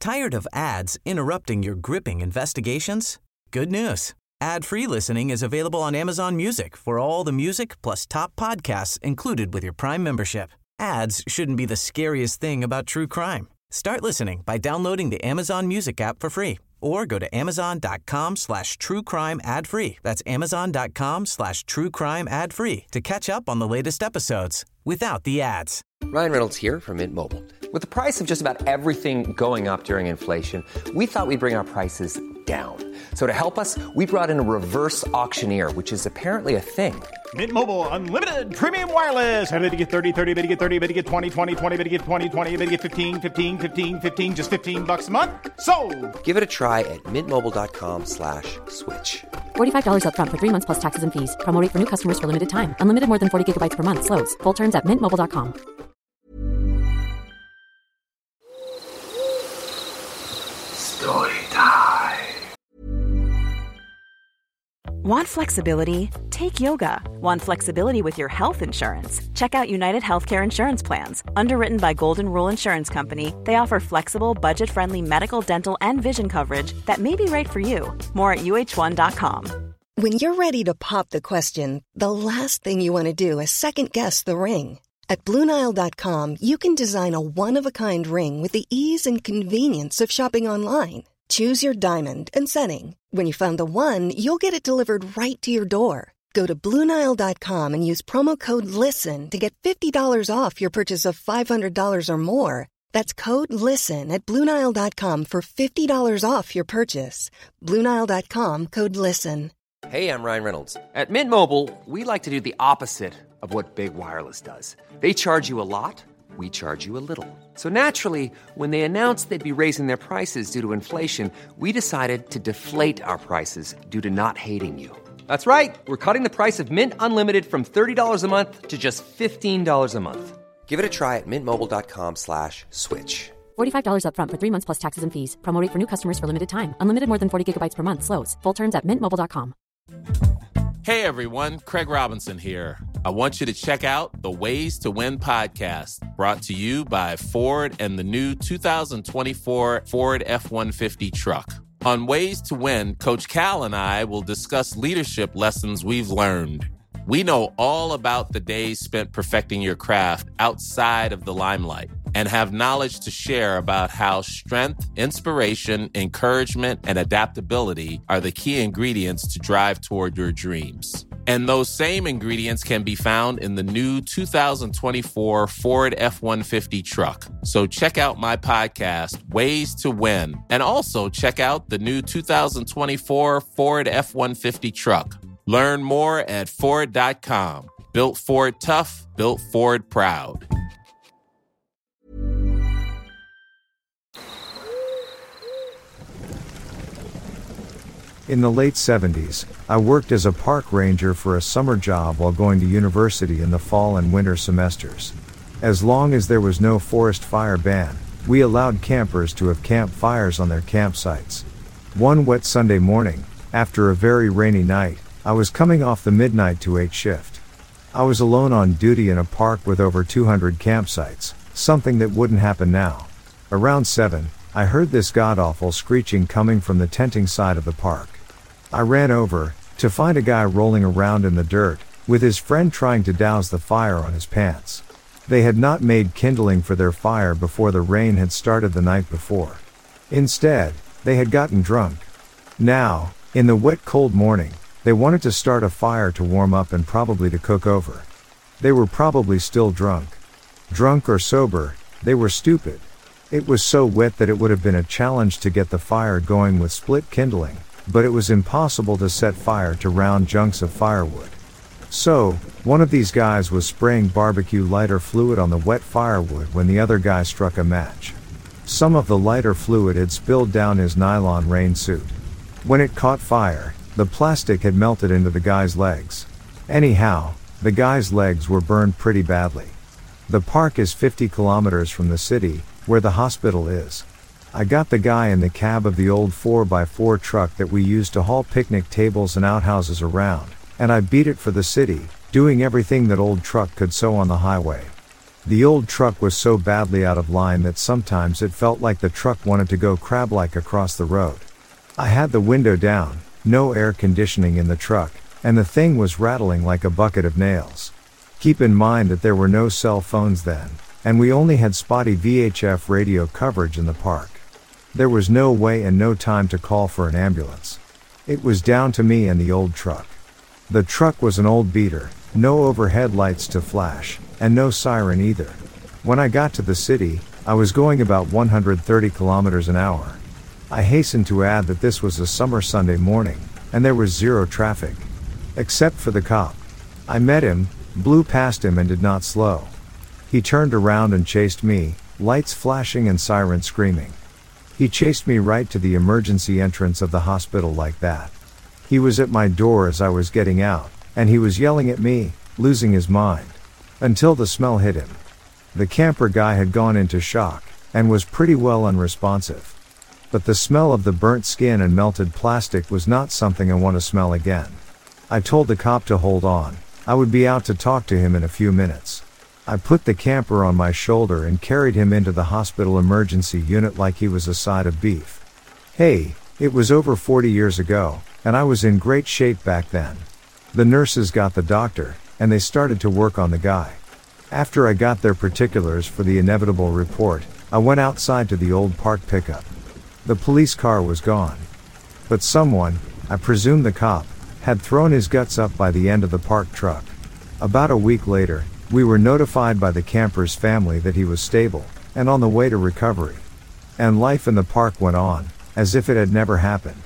Tired of ads interrupting your gripping investigations? Good news. Ad-free listening is available on Amazon Music for all the music plus top podcasts included with your Prime membership. Ads shouldn't be the scariest thing about true crime. Start listening by downloading the Amazon Music app for free or go to amazon.com/truecrime ad-free. That's amazon.com/truecrime ad-free to catch up on the latest episodes without the ads. Ryan Reynolds here from Mint Mobile. With the price of just about everything going up during inflation, we thought we'd bring our prices down. So to help us, we brought in a reverse auctioneer, which is apparently a thing. Mint Mobile Unlimited Premium Wireless. How to get 30, 30, bit to get 30, bit to get 20, 20, 20, bit to get 20, 20, bit to get 15, 15, 15, 15, just $15 a month? Sold! Give it a try at mintmobile.com/switch. $45 up front for 3 months plus taxes and fees. Promo rate for new customers for limited time. Unlimited more than 40 gigabytes per month. Slows full terms at mintmobile.com. Story time. Want flexibility? Take yoga. Want flexibility with your health insurance? Check out United Healthcare Insurance Plans. Underwritten by Golden Rule Insurance Company, they offer flexible, budget-friendly medical, dental, and vision coverage that may be right for you. More at uh1.com. When you're ready to pop the question, the last thing you want to do is second-guess the ring. At BlueNile.com, you can design a one-of-a-kind ring with the ease and convenience of shopping online. Choose your diamond and setting. When you find the one, you'll get it delivered right to your door. Go to BlueNile.com and use promo code LISTEN to get $50 off your purchase of $500 or more. That's code LISTEN at BlueNile.com for $50 off your purchase. BlueNile.com, code LISTEN. Hey, I'm Ryan Reynolds. At Mint Mobile, we like to do the opposite of what Big Wireless does. They charge you a lot, we charge you a little. So naturally, when they announced they'd be raising their prices due to inflation, we decided to deflate our prices due to not hating you. That's right. We're cutting the price of Mint Unlimited from $30 a month to just $15 a month. Give it a try at mintmobile.com/switch. $45 up front for 3 months plus taxes and fees. Promo rate for new customers for limited time. Unlimited more than 40 gigabytes per month. Slows full terms at mintmobile.com. Hey everyone, Craig Robinson here. I want you to check out the Ways to Win podcast, brought to you by Ford and the new 2024 Ford F-150 truck. On Ways to Win, Coach Cal and I will discuss leadership lessons we've learned. We know all about the days spent perfecting your craft outside of the limelight and have knowledge to share about how strength, inspiration, encouragement, and adaptability are the key ingredients to drive toward your dreams. And those same ingredients can be found in the new 2024 Ford F-150 truck. So check out my podcast, Ways to Win, and also check out the new 2024 Ford F-150 truck. Learn more at Ford.com. Built Ford tough, built Ford proud. In the late 70s, I worked as a park ranger for a summer job while going to university in the fall and winter semesters. As long as there was no forest fire ban, we allowed campers to have campfires on their campsites. One wet Sunday morning, after a very rainy night, I was coming off the midnight to 8 shift. I was alone on duty in a park with over 200 campsites, something that wouldn't happen now. Around 7, I heard this god-awful screeching coming from the tenting side of the park. I ran over, to find a guy rolling around in the dirt, with his friend trying to douse the fire on his pants. They had not made kindling for their fire before the rain had started the night before. Instead, they had gotten drunk. Now, in the wet cold morning, they wanted to start a fire to warm up and probably to cook over. They were probably still drunk. Drunk or sober, they were stupid. It was so wet that it would have been a challenge to get the fire going with split kindling, but it was impossible to set fire to round chunks of firewood. So, one of these guys was spraying barbecue lighter fluid on the wet firewood when the other guy struck a match. Some of the lighter fluid had spilled down his nylon rain suit. When it caught fire, the plastic had melted into the guy's legs. Anyhow, the guy's legs were burned pretty badly. The park is 50 kilometers from the city, where the hospital is. I got the guy in the cab of the old 4x4 truck that we used to haul picnic tables and outhouses around, and I beat it for the city, doing everything that old truck could sew on the highway. The old truck was so badly out of line that sometimes it felt like the truck wanted to go crab-like across the road. I had the window down, no air conditioning in the truck, and the thing was rattling like a bucket of nails. Keep in mind that there were no cell phones then, and we only had spotty VHF radio coverage in the park. There was no way and no time to call for an ambulance. It was down to me and the old truck. The truck was an old beater, no overhead lights to flash, and no siren either. When I got to the city, I was going about 130 kilometers an hour. I hasten to add that this was a summer Sunday morning, and there was zero traffic. Except for the cop. I met him, blew past him and did not slow. He turned around and chased me, lights flashing and sirens screaming. He chased me right to the emergency entrance of the hospital like that. He was at my door as I was getting out, and he was yelling at me, losing his mind. Until the smell hit him. The camper guy had gone into shock, and was pretty well unresponsive. But the smell of the burnt skin and melted plastic was not something I want to smell again. I told the cop to hold on, I would be out to talk to him in a few minutes. I put the camper on my shoulder and carried him into the hospital emergency unit like he was a side of beef. Hey, it was over 40 years ago, and I was in great shape back then. The nurses got the doctor, and they started to work on the guy. After I got their particulars for the inevitable report, I went outside to the old park pickup. The police car was gone. But someone, I presume the cop, had thrown his guts up by the end of the parked truck. About a week later, we were notified by the camper's family that he was stable, and on the way to recovery. And life in the park went on, as if it had never happened.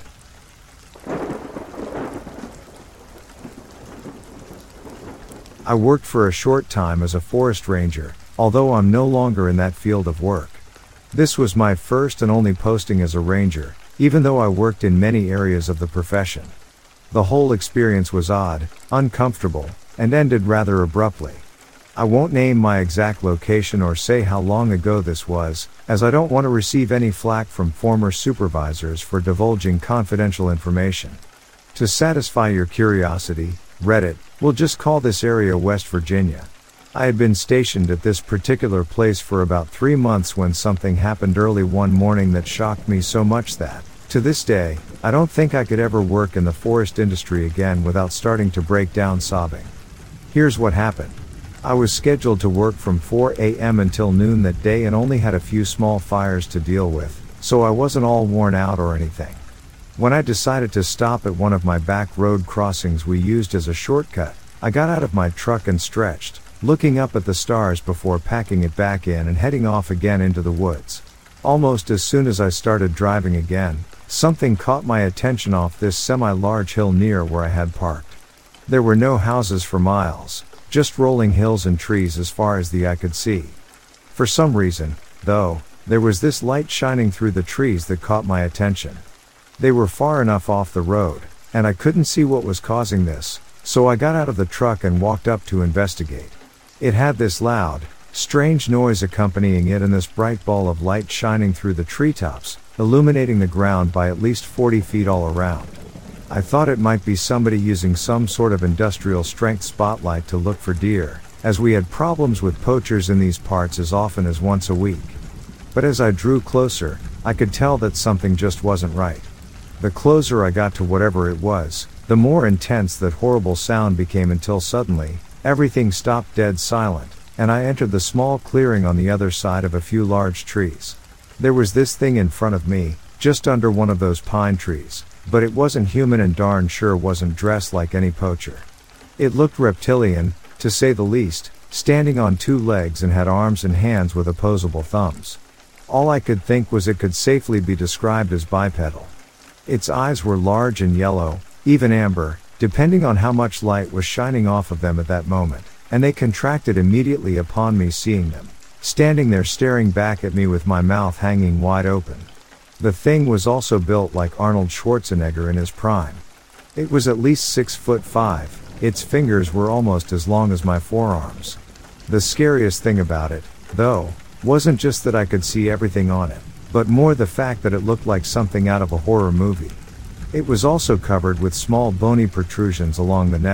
I worked for a short time as a forest ranger, although I'm no longer in that field of work. This was my first and only posting as a ranger, even though I worked in many areas of the profession. The whole experience was odd, uncomfortable, and ended rather abruptly. I won't name my exact location or say how long ago this was, as I don't want to receive any flack from former supervisors for divulging confidential information. To satisfy your curiosity, Reddit, we'll just call this area West Virginia. I had been stationed at this particular place for about 3 months when something happened early one morning that shocked me so much that, to this day, I don't think I could ever work in the forest industry again without starting to break down sobbing. Here's what happened. I was scheduled to work from 4 a.m. until noon that day and only had a few small fires to deal with, so I wasn't all worn out or anything. When I decided to stop at one of my back road crossings we used as a shortcut, I got out of my truck and stretched, looking up at the stars before packing it back in and heading off again into the woods. Almost as soon as I started driving again, something caught my attention off this semi-large hill near where I had parked. There were no houses for miles, just rolling hills and trees as far as the eye could see. For some reason, though, there was this light shining through the trees that caught my attention. They were far enough off the road, and I couldn't see what was causing this, so I got out of the truck and walked up to investigate. It had this loud, strange noise accompanying it and this bright ball of light shining through the treetops, illuminating the ground by at least 40 feet all around. I thought it might be somebody using some sort of industrial strength spotlight to look for deer, as we had problems with poachers in these parts as often as once a week. But as I drew closer, I could tell that something just wasn't right. The closer I got to whatever it was, the more intense that horrible sound became until suddenly, everything stopped dead silent, and I entered the small clearing on the other side of a few large trees. There was this thing in front of me, just under one of those pine trees, but it wasn't human and darn sure wasn't dressed like any poacher. It looked reptilian, to say the least, standing on 2 legs and had arms and hands with opposable thumbs. All I could think was it could safely be described as bipedal. Its eyes were large and yellow, even amber, depending on how much light was shining off of them at that moment, and they contracted immediately upon me seeing them, standing there staring back at me with my mouth hanging wide open. The thing was also built like Arnold Schwarzenegger in his prime. It was at least 6'5", its fingers were almost as long as my forearms. The scariest thing about it, though, wasn't just that I could see everything on it, but more the fact that it looked like something out of a horror movie. It was also covered with small bony protrusions along the neck,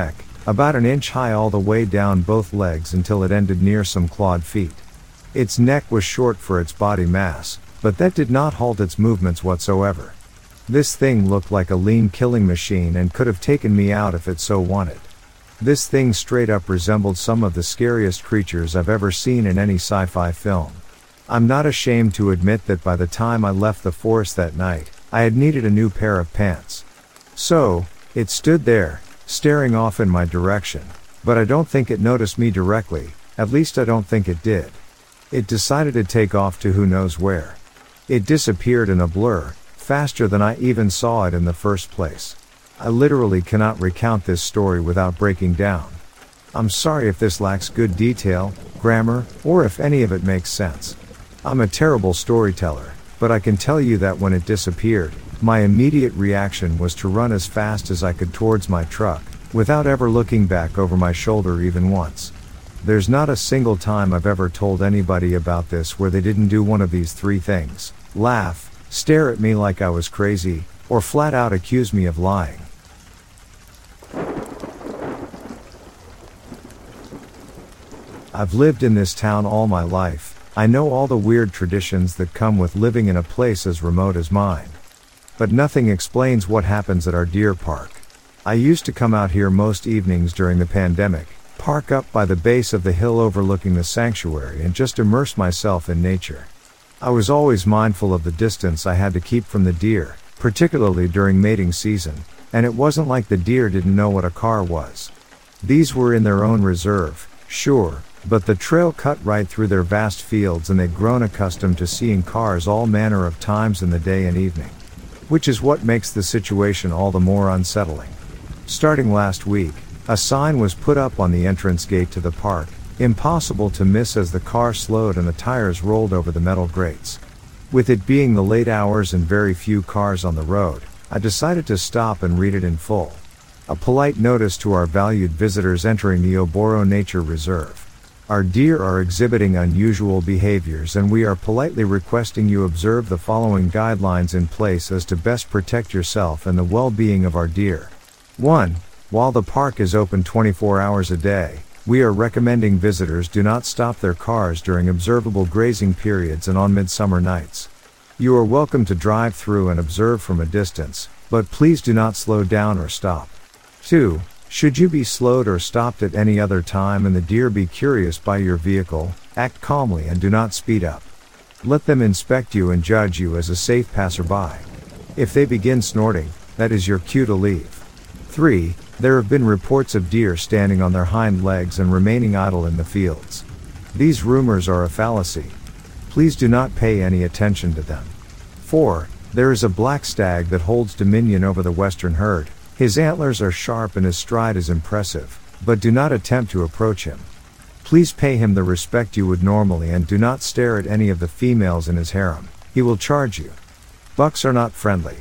about an inch high all the way down both legs until it ended near some clawed feet. Its neck was short for its body mass, but that did not halt its movements whatsoever. This thing looked like a lean killing machine and could have taken me out if it so wanted. This thing straight up resembled some of the scariest creatures I've ever seen in any sci-fi film. I'm not ashamed to admit that by the time I left the forest that night, I had needed a new pair of pants. So, it stood there, staring off in my direction, but I don't think it noticed me directly, at least I don't think it did. It decided to take off to who knows where. It disappeared in a blur, faster than I even saw it in the first place. I literally cannot recount this story without breaking down. I'm sorry if this lacks good detail, grammar, or if any of it makes sense. I'm a terrible storyteller, but I can tell you that when it disappeared, my immediate reaction was to run as fast as I could towards my truck, without ever looking back over my shoulder even once. There's not a single time I've ever told anybody about this where they didn't do one of these three things: laugh, stare at me like I was crazy, or flat out accuse me of lying. I've lived in this town all my life. I know all the weird traditions that come with living in a place as remote as mine. But nothing explains what happens at our deer park. I used to come out here most evenings during the pandemic, park up by the base of the hill overlooking the sanctuary and just immerse myself in nature. I was always mindful of the distance I had to keep from the deer, particularly during mating season, and it wasn't like the deer didn't know what a car was. These were in their own reserve, sure, but the trail cut right through their vast fields and they'd grown accustomed to seeing cars all manner of times in the day and evening. Which is what makes the situation all the more unsettling. Starting last week, a sign was put up on the entrance gate to the park, impossible to miss as the car slowed and the tires rolled over the metal grates. With it being the late hours and very few cars on the road, I decided to stop and read it in full. A polite notice to our valued visitors entering the Oboro Nature Reserve. Our deer are exhibiting unusual behaviors and we are politely requesting you observe the following guidelines in place as to best protect yourself and the well-being of our deer. 1. While the park is open 24 hours a day, we are recommending visitors do not stop their cars during observable grazing periods and on midsummer nights. You are welcome to drive through and observe from a distance, but please do not slow down or stop. 2. Should you be slowed or stopped at any other time and the deer be curious by your vehicle, act calmly and do not speed up. Let them inspect you and judge you as a safe passerby. If they begin snorting, that is your cue to leave. 3. There have been reports of deer standing on their hind legs and remaining idle in the fields. These rumors are a fallacy. Please do not pay any attention to them. 4. There is a black stag that holds dominion over the western herd. His antlers are sharp and his stride is impressive, but do not attempt to approach him. Please pay him the respect you would normally and do not stare at any of the females in his harem. He will charge you. Bucks are not friendly.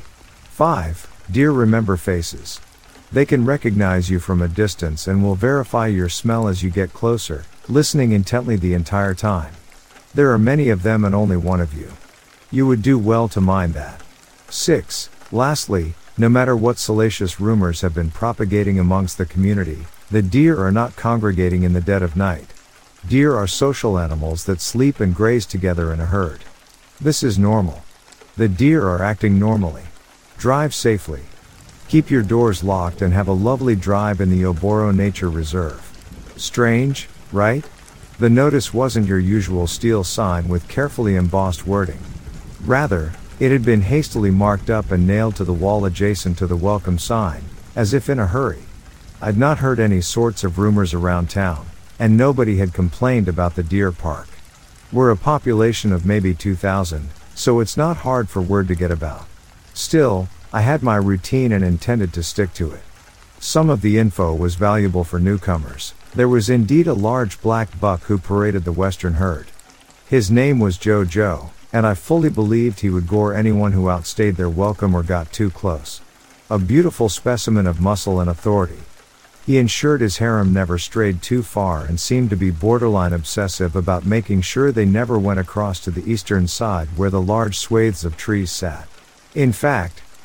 5. Deer remember faces. They can recognize you from a distance and will verify your smell as you get closer, listening intently the entire time. There are many of them and only one of you. You would do well to mind that. 6. Lastly, no matter what salacious rumors have been propagating amongst the community, the deer are not congregating in the dead of night. Deer are social animals that sleep and graze together in a herd. This is normal. The deer are acting normally. Drive safely. Keep your doors locked and have a lovely drive in the Oboro Nature Reserve. Strange, right? The notice wasn't your usual steel sign with carefully embossed wording. Rather, it had been hastily marked up and nailed to the wall adjacent to the welcome sign, as if in a hurry. I'd not heard any sorts of rumors around town, and nobody had complained about the deer park. We're a population of maybe 2,000, so it's not hard for word to get about. Still, I had my routine and intended to stick to it. Some of the info was valuable for newcomers. There was indeed a large black buck who paraded the western herd. His name was Joe, and I fully believed he would gore anyone who outstayed their welcome or got too close. A beautiful specimen of muscle and authority. He ensured his harem never strayed too far and seemed to be borderline obsessive about making sure they never went across to the eastern side where the large swathes of trees sat. In fact,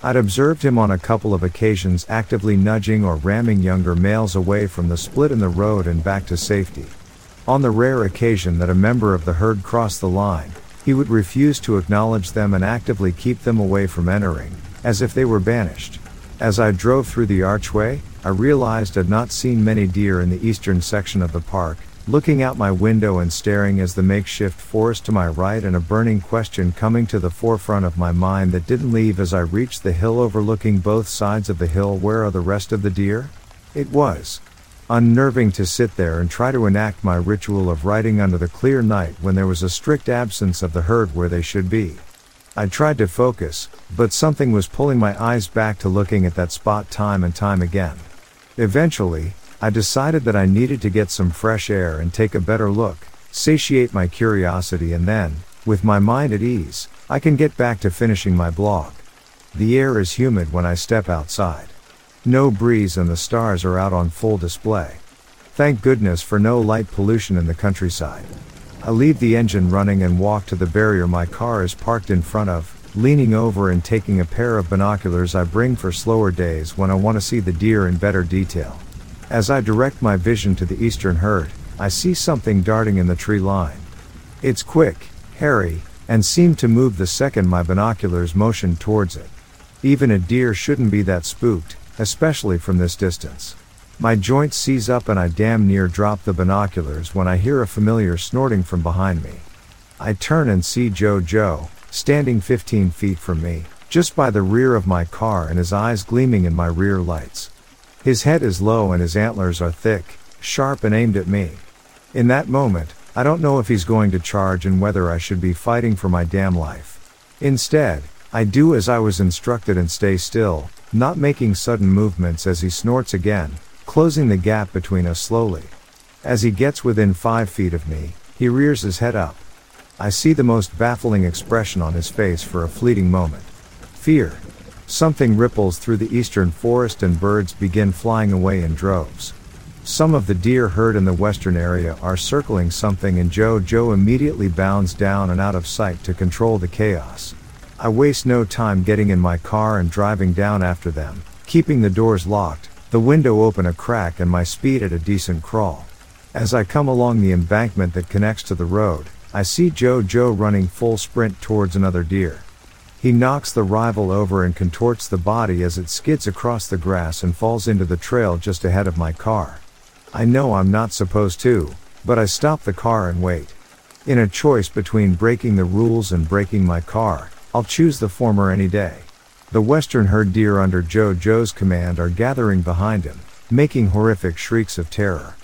I'd observed him on a couple of occasions actively nudging or ramming younger males away from the split in the road and back to safety. On the rare occasion that a member of the herd crossed the line, he would refuse to acknowledge them and actively keep them away from entering, as if they were banished. As I drove through the archway, I realized I'd not seen many deer in the eastern section of the park, looking out my window and staring as the makeshift forest to my right and a burning question coming to the forefront of my mind that didn't leave as I reached the hill overlooking both sides of the hill. Where are the rest of the deer? It was unnerving to sit there and try to enact my ritual of riding under the clear night when there was a strict absence of the herd where they should be. I tried to focus, but something was pulling my eyes back to looking at that spot time and time again. Eventually, I decided that I needed to get some fresh air and take a better look, satiate my curiosity, and then, with my mind at ease, I can get back to finishing my blog. The air is humid when I step outside. No breeze and the stars are out on full display. Thank goodness for no light pollution in the countryside. I leave the engine running and walk to the barrier my car is parked in front of, leaning over and taking a pair of binoculars I bring for slower days when I want to see the deer in better detail. As I direct my vision to the eastern herd, I see something darting in the tree line. It's quick, hairy, and seemed to move the second my binoculars motioned towards it. Even a deer shouldn't be that spooked, especially from this distance. My joints seize up and I damn near drop the binoculars when I hear a familiar snorting from behind me. I turn and see Joe, standing 15 feet from me, just by the rear of my car and his eyes gleaming in my rear lights. His head is low and his antlers are thick, sharp and aimed at me. In that moment, I don't know if he's going to charge and whether I should be fighting for my damn life. Instead, I do as I was instructed and stay still, not making sudden movements as he snorts again, closing the gap between us slowly. As he gets within 5 feet of me, he rears his head up. I see the most baffling expression on his face for a fleeting moment. Fear. Something ripples through the eastern forest and birds begin flying away in droves. Some of the deer herd in the western area are circling something and Joe immediately bounds down and out of sight to control the chaos. I waste no time getting in my car and driving down after them, keeping the doors locked, the window open a crack and my speed at a decent crawl. As I come along the embankment that connects to the road, I see Joe running full sprint towards another deer. He knocks the rival over and contorts the body as it skids across the grass and falls into the trail just ahead of my car. I know I'm not supposed to, but I stop the car and wait. In a choice between breaking the rules and breaking my car, I'll choose the former any day. The western herd deer under Joe's command are gathering behind him, making horrific shrieks of terror.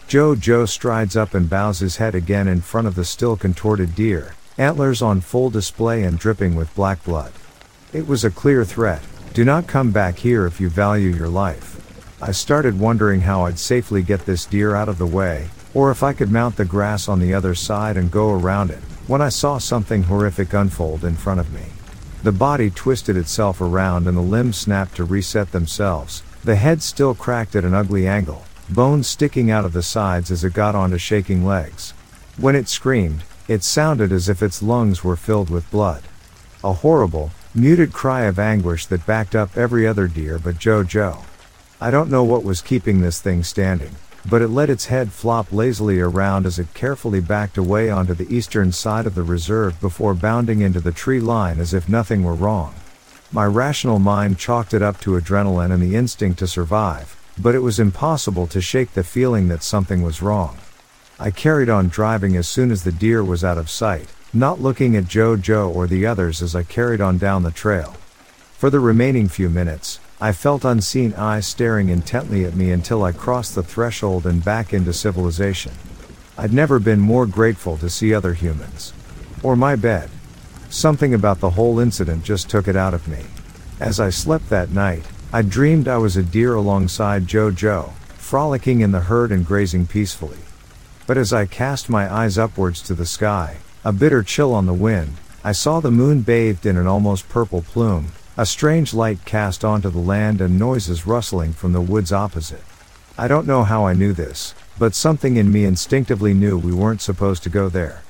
Joe strides up and bows his head again in front of the still contorted deer, antlers on full display and dripping with black blood. It was a clear threat: do not come back here if you value your life. I started wondering how I'd safely get this deer out of the way, or if I could mount the grass on the other side and go around it, when I saw something horrific unfold in front of me. The body twisted itself around and the limbs snapped to reset themselves, the head still cracked at an ugly angle, bones sticking out of the sides as it got onto shaking legs. When it screamed, it sounded as if its lungs were filled with blood. A horrible, muted cry of anguish that backed up every other deer but Joe. I don't know what was keeping this thing standing, but it let its head flop lazily around as it carefully backed away onto the eastern side of the reserve before bounding into the tree line as if nothing were wrong. My rational mind chalked it up to adrenaline and the instinct to survive, but it was impossible to shake the feeling that something was wrong. I carried on driving as soon as the deer was out of sight, not looking at Joe or the others as I carried on down the trail. For the remaining few minutes, I felt unseen eyes staring intently at me until I crossed the threshold and back into civilization. I'd never been more grateful to see other humans. Or my bed. Something about the whole incident just took it out of me. As I slept that night, I dreamed I was a deer alongside Joe, frolicking in the herd and grazing peacefully. But as I cast my eyes upwards to the sky, a bitter chill on the wind, I saw the moon bathed in an almost purple plume, a strange light cast onto the land and noises rustling from the woods opposite. I don't know how I knew this, but something in me instinctively knew we weren't supposed to go there.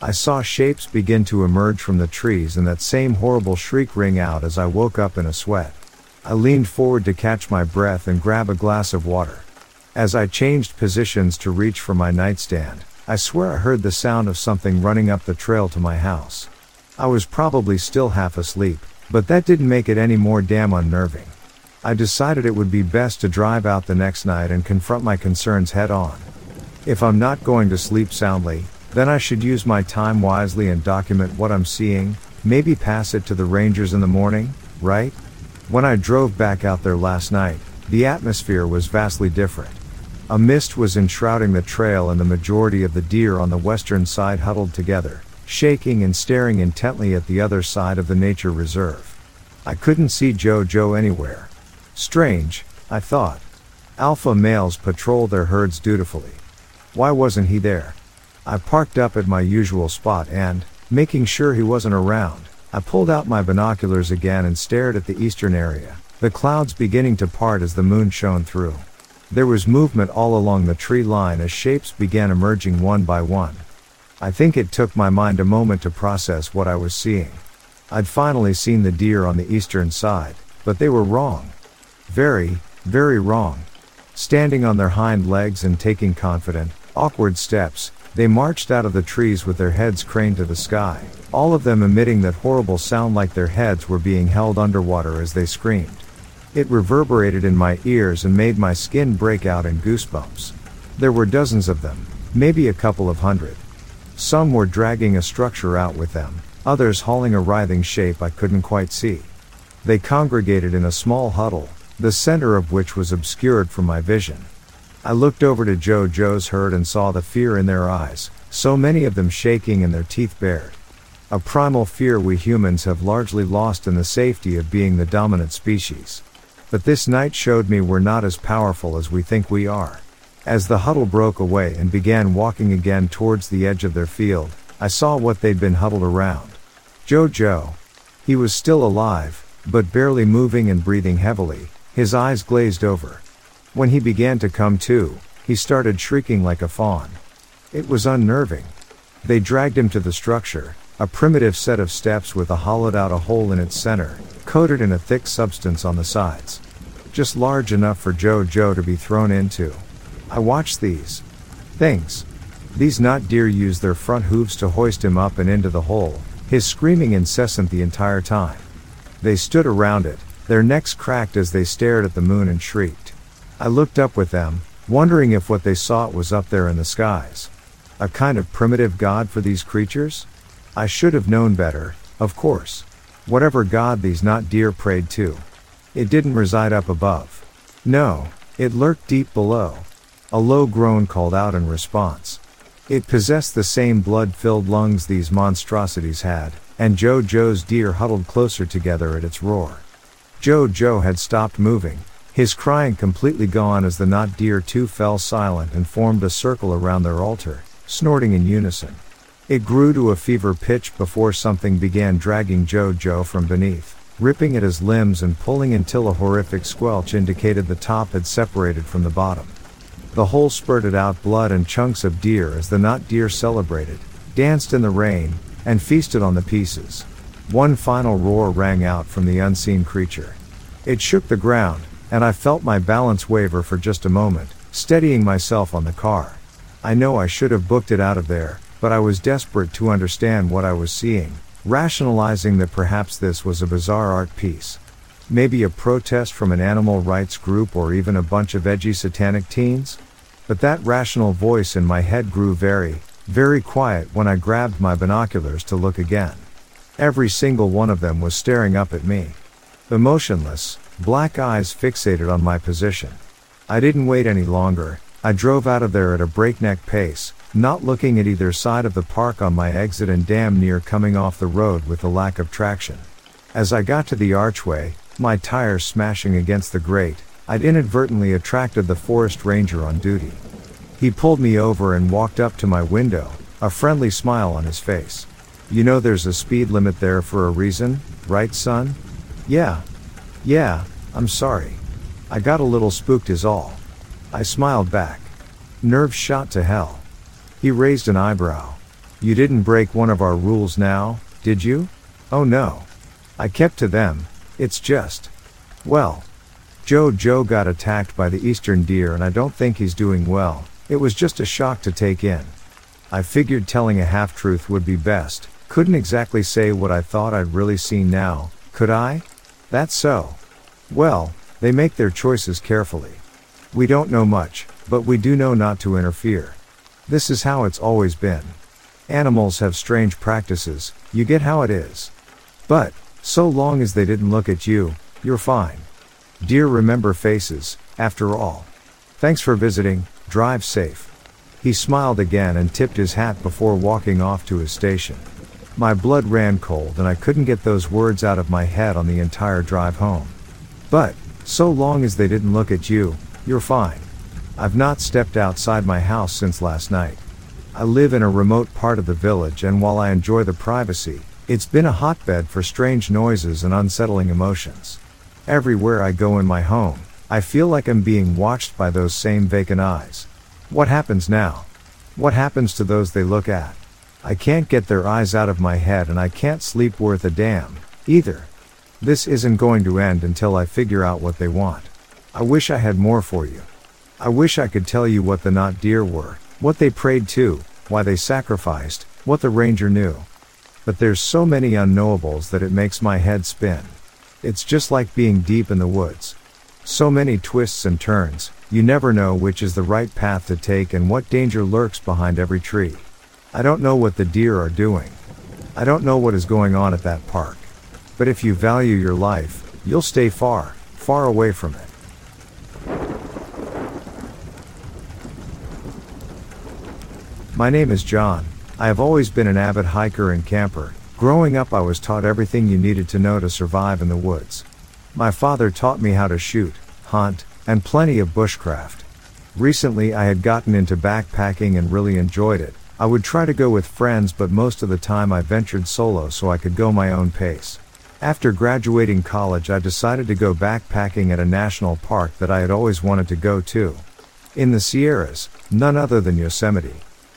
I saw shapes begin to emerge from the trees and that same horrible shriek ring out as I woke up in a sweat. I leaned forward to catch my breath and grab a glass of water. As I changed positions to reach for my nightstand, I swear I heard the sound of something running up the trail to my house. I was probably still half asleep, but that didn't make it any more damn unnerving. I decided it would be best to drive out the next night and confront my concerns head on. If I'm not going to sleep soundly, then I should use my time wisely and document what I'm seeing, maybe pass it to the rangers in the morning, right? When I drove back out there last night, the atmosphere was vastly different. A mist was enshrouding the trail and the majority of the deer on the western side huddled together, shaking and staring intently at the other side of the nature reserve. I couldn't see Joe anywhere. Strange, I thought. Alpha males patrol their herds dutifully. Why wasn't he there? I parked up at my usual spot and, making sure he wasn't around, I pulled out my binoculars again and stared at the eastern area, the clouds beginning to part as the moon shone through. There was movement all along the tree line as shapes began emerging one by one. I think it took my mind a moment to process what I was seeing. I'd finally seen the deer on the eastern side, but they were wrong. Very, very wrong. Standing on their hind legs and taking confident, awkward steps, they marched out of the trees with their heads craned to the sky, all of them emitting that horrible sound like their heads were being held underwater as they screamed. It reverberated in my ears and made my skin break out in goosebumps. There were dozens of them, maybe a couple of hundred. Some were dragging a structure out with them, others hauling a writhing shape I couldn't quite see. They congregated in a small huddle, the center of which was obscured from my vision. I looked over to Joe's herd and saw the fear in their eyes, so many of them shaking and their teeth bared. A primal fear we humans have largely lost in the safety of being the dominant species. But this night showed me we're not as powerful as we think we are. As the huddle broke away and began walking again towards the edge of their field, I saw what they'd been huddled around. Joe. He was still alive, but barely moving and breathing heavily, his eyes glazed over. When he began to come to, he started shrieking like a fawn. It was unnerving. They dragged him to the structure, a primitive set of steps with a hollowed out a hole in its center, coated in a thick substance on the sides. Just large enough for Joe to be thrown into. I watched these things. These not deer used their front hooves to hoist him up and into the hole, his screaming incessant the entire time. They stood around it, their necks cracked as they stared at the moon and shrieked. I looked up with them, wondering if what they saw was up there in the skies. A kind of primitive god for these creatures? I should have known better, of course. Whatever god these not deer prayed to. It didn't reside up above. No, it lurked deep below. A low groan called out in response. It possessed the same blood-filled lungs these monstrosities had, and Joe's deer huddled closer together at its roar. Joe had stopped moving, his crying completely gone as the not deer too fell silent and formed a circle around their altar, snorting in unison. It grew to a fever pitch before something began dragging Joe from beneath, ripping at his limbs and pulling until a horrific squelch indicated the top had separated from the bottom. The hole spurted out blood and chunks of deer as the not deer celebrated, danced in the rain, and feasted on the pieces. One final roar rang out from the unseen creature. It shook the ground, and I felt my balance waver for just a moment, steadying myself on the car. I know I should have booked it out of there, but I was desperate to understand what I was seeing, rationalizing that perhaps this was a bizarre art piece. Maybe a protest from an animal rights group or even a bunch of edgy satanic teens? But that rational voice in my head grew very, very quiet when I grabbed my binoculars to look again. Every single one of them was staring up at me. The motionless, black eyes fixated on my position. I didn't wait any longer. I drove out of there at a breakneck pace, not looking at either side of the park on my exit and damn near coming off the road with the lack of traction. As I got to the archway, my tires smashing against the grate, I'd inadvertently attracted the forest ranger on duty. He pulled me over and walked up to my window, a friendly smile on his face. "You know there's a speed limit there for a reason, right son?" Yeah, I'm sorry. I got a little spooked is all." I smiled back. Nerves shot to hell. He raised an eyebrow. You didn't break one of our rules now, did you? Oh no. I kept to them. It's just, well, Joe got attacked by the eastern deer and I don't think he's doing well. It was just a shock to take in. I figured telling a half-truth would be best. Couldn't exactly say what I thought I'd really seen now, could I? That's so. Well, they make their choices carefully. We don't know much, but we do know not to interfere. This is how it's always been. Animals have strange practices, you get how it is. But, so long as they didn't look at you, you're fine. Deer remember faces, after all. Thanks for visiting, drive safe. He smiled again and tipped his hat before walking off to his station. My blood ran cold and I couldn't get those words out of my head on the entire drive home. But, so long as they didn't look at you, you're fine. I've not stepped outside my house since last night. I live in a remote part of the village and while I enjoy the privacy, it's been a hotbed for strange noises and unsettling emotions. Everywhere I go in my home, I feel like I'm being watched by those same vacant eyes. What happens now? What happens to those they look at? I can't get their eyes out of my head and I can't sleep worth a damn, either. This isn't going to end until I figure out what they want. I wish I had more for you. I wish I could tell you what the not deer were, what they prayed to, why they sacrificed, what the ranger knew. But there's so many unknowables that it makes my head spin. It's just like being deep in the woods. So many twists and turns, you never know which is the right path to take and what danger lurks behind every tree. I don't know what the deer are doing. I don't know what is going on at that park. But if you value your life, you'll stay far, far away from it. My name is John. I have always been an avid hiker and camper. Growing up I was taught everything you needed to know to survive in the woods. My father taught me how to shoot, hunt, and plenty of bushcraft. Recently I had gotten into backpacking and really enjoyed it. I would try to go with friends but most of the time I ventured solo so I could go my own pace. After graduating college I decided to go backpacking at a national park that I had always wanted to go to. In the Sierras, none other than Yosemite.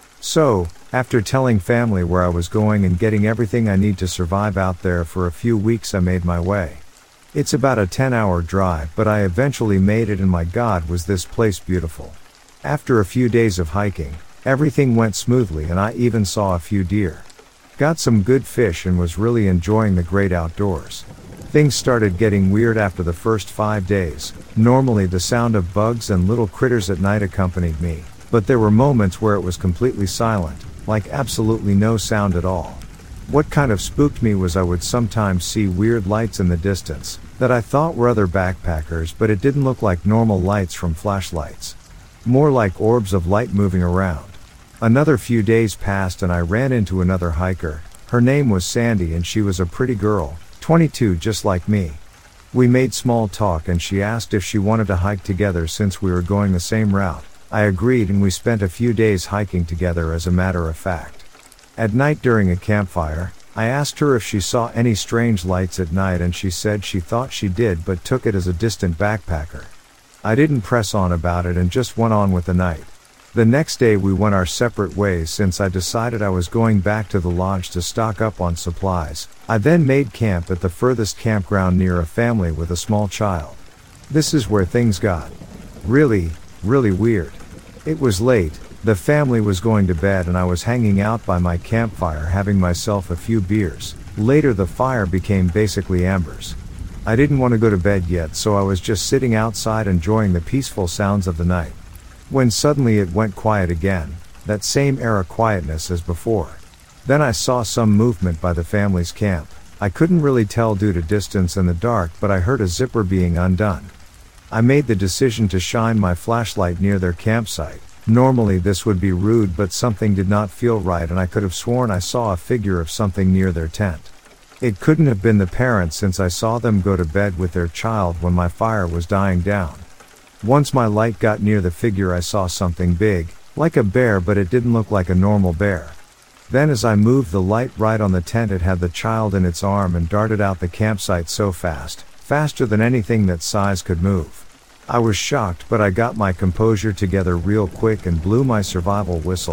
So, after telling family where I was going and getting everything I need to survive out there for a few weeks I made my way. It's about a 10-hour drive but I eventually made it and my God was this place beautiful. After a few days of hiking, everything went smoothly and I even saw a few deer. Got some good fish and was really enjoying the great outdoors. Things started getting weird after the first 5 days. Normally the sound of bugs and little critters at night accompanied me, but there were moments where it was completely silent, like absolutely no sound at all. What kind of spooked me was I would sometimes see weird lights in the distance, that I thought were other backpackers but it didn't look like normal lights from flashlights. More like orbs of light moving around. Another few days passed and I ran into another hiker. Her name was Sandy and she was a pretty girl, 22 just like me. We made small talk and she asked if she wanted to hike together since we were going the same route. I agreed and we spent a few days hiking together as a matter of fact. At night during a campfire, I asked her if she saw any strange lights at night and she said she thought she did but took it as a distant backpacker. I didn't press on about it and just went on with the night. The next day we went our separate ways since I decided I was going back to the lodge to stock up on supplies. I then made camp at the furthest campground near a family with a small child. This is where things got really weird. It was late, the family was going to bed and I was hanging out by my campfire having myself a few beers. Later the fire became basically embers. I didn't want to go to bed yet so I was just sitting outside enjoying the peaceful sounds of the night. When suddenly it went quiet again, that same era quietness as before. Then I saw some movement by the family's camp. I couldn't really tell due to distance and the dark but I heard a zipper being undone. I made the decision to shine my flashlight near their campsite. Normally this would be rude but something did not feel right and I could have sworn I saw a figure of something near their tent. It couldn't have been the parents since I saw them go to bed with their child when my fire was dying down. Once my light got near the figure I saw something big, like a bear but it didn't look like a normal bear. Then as I moved the light right on the tent it had the child in its arm and darted out the campsite so fast, faster than anything that size could move. I was shocked but I got my composure together real quick and blew my survival whistle,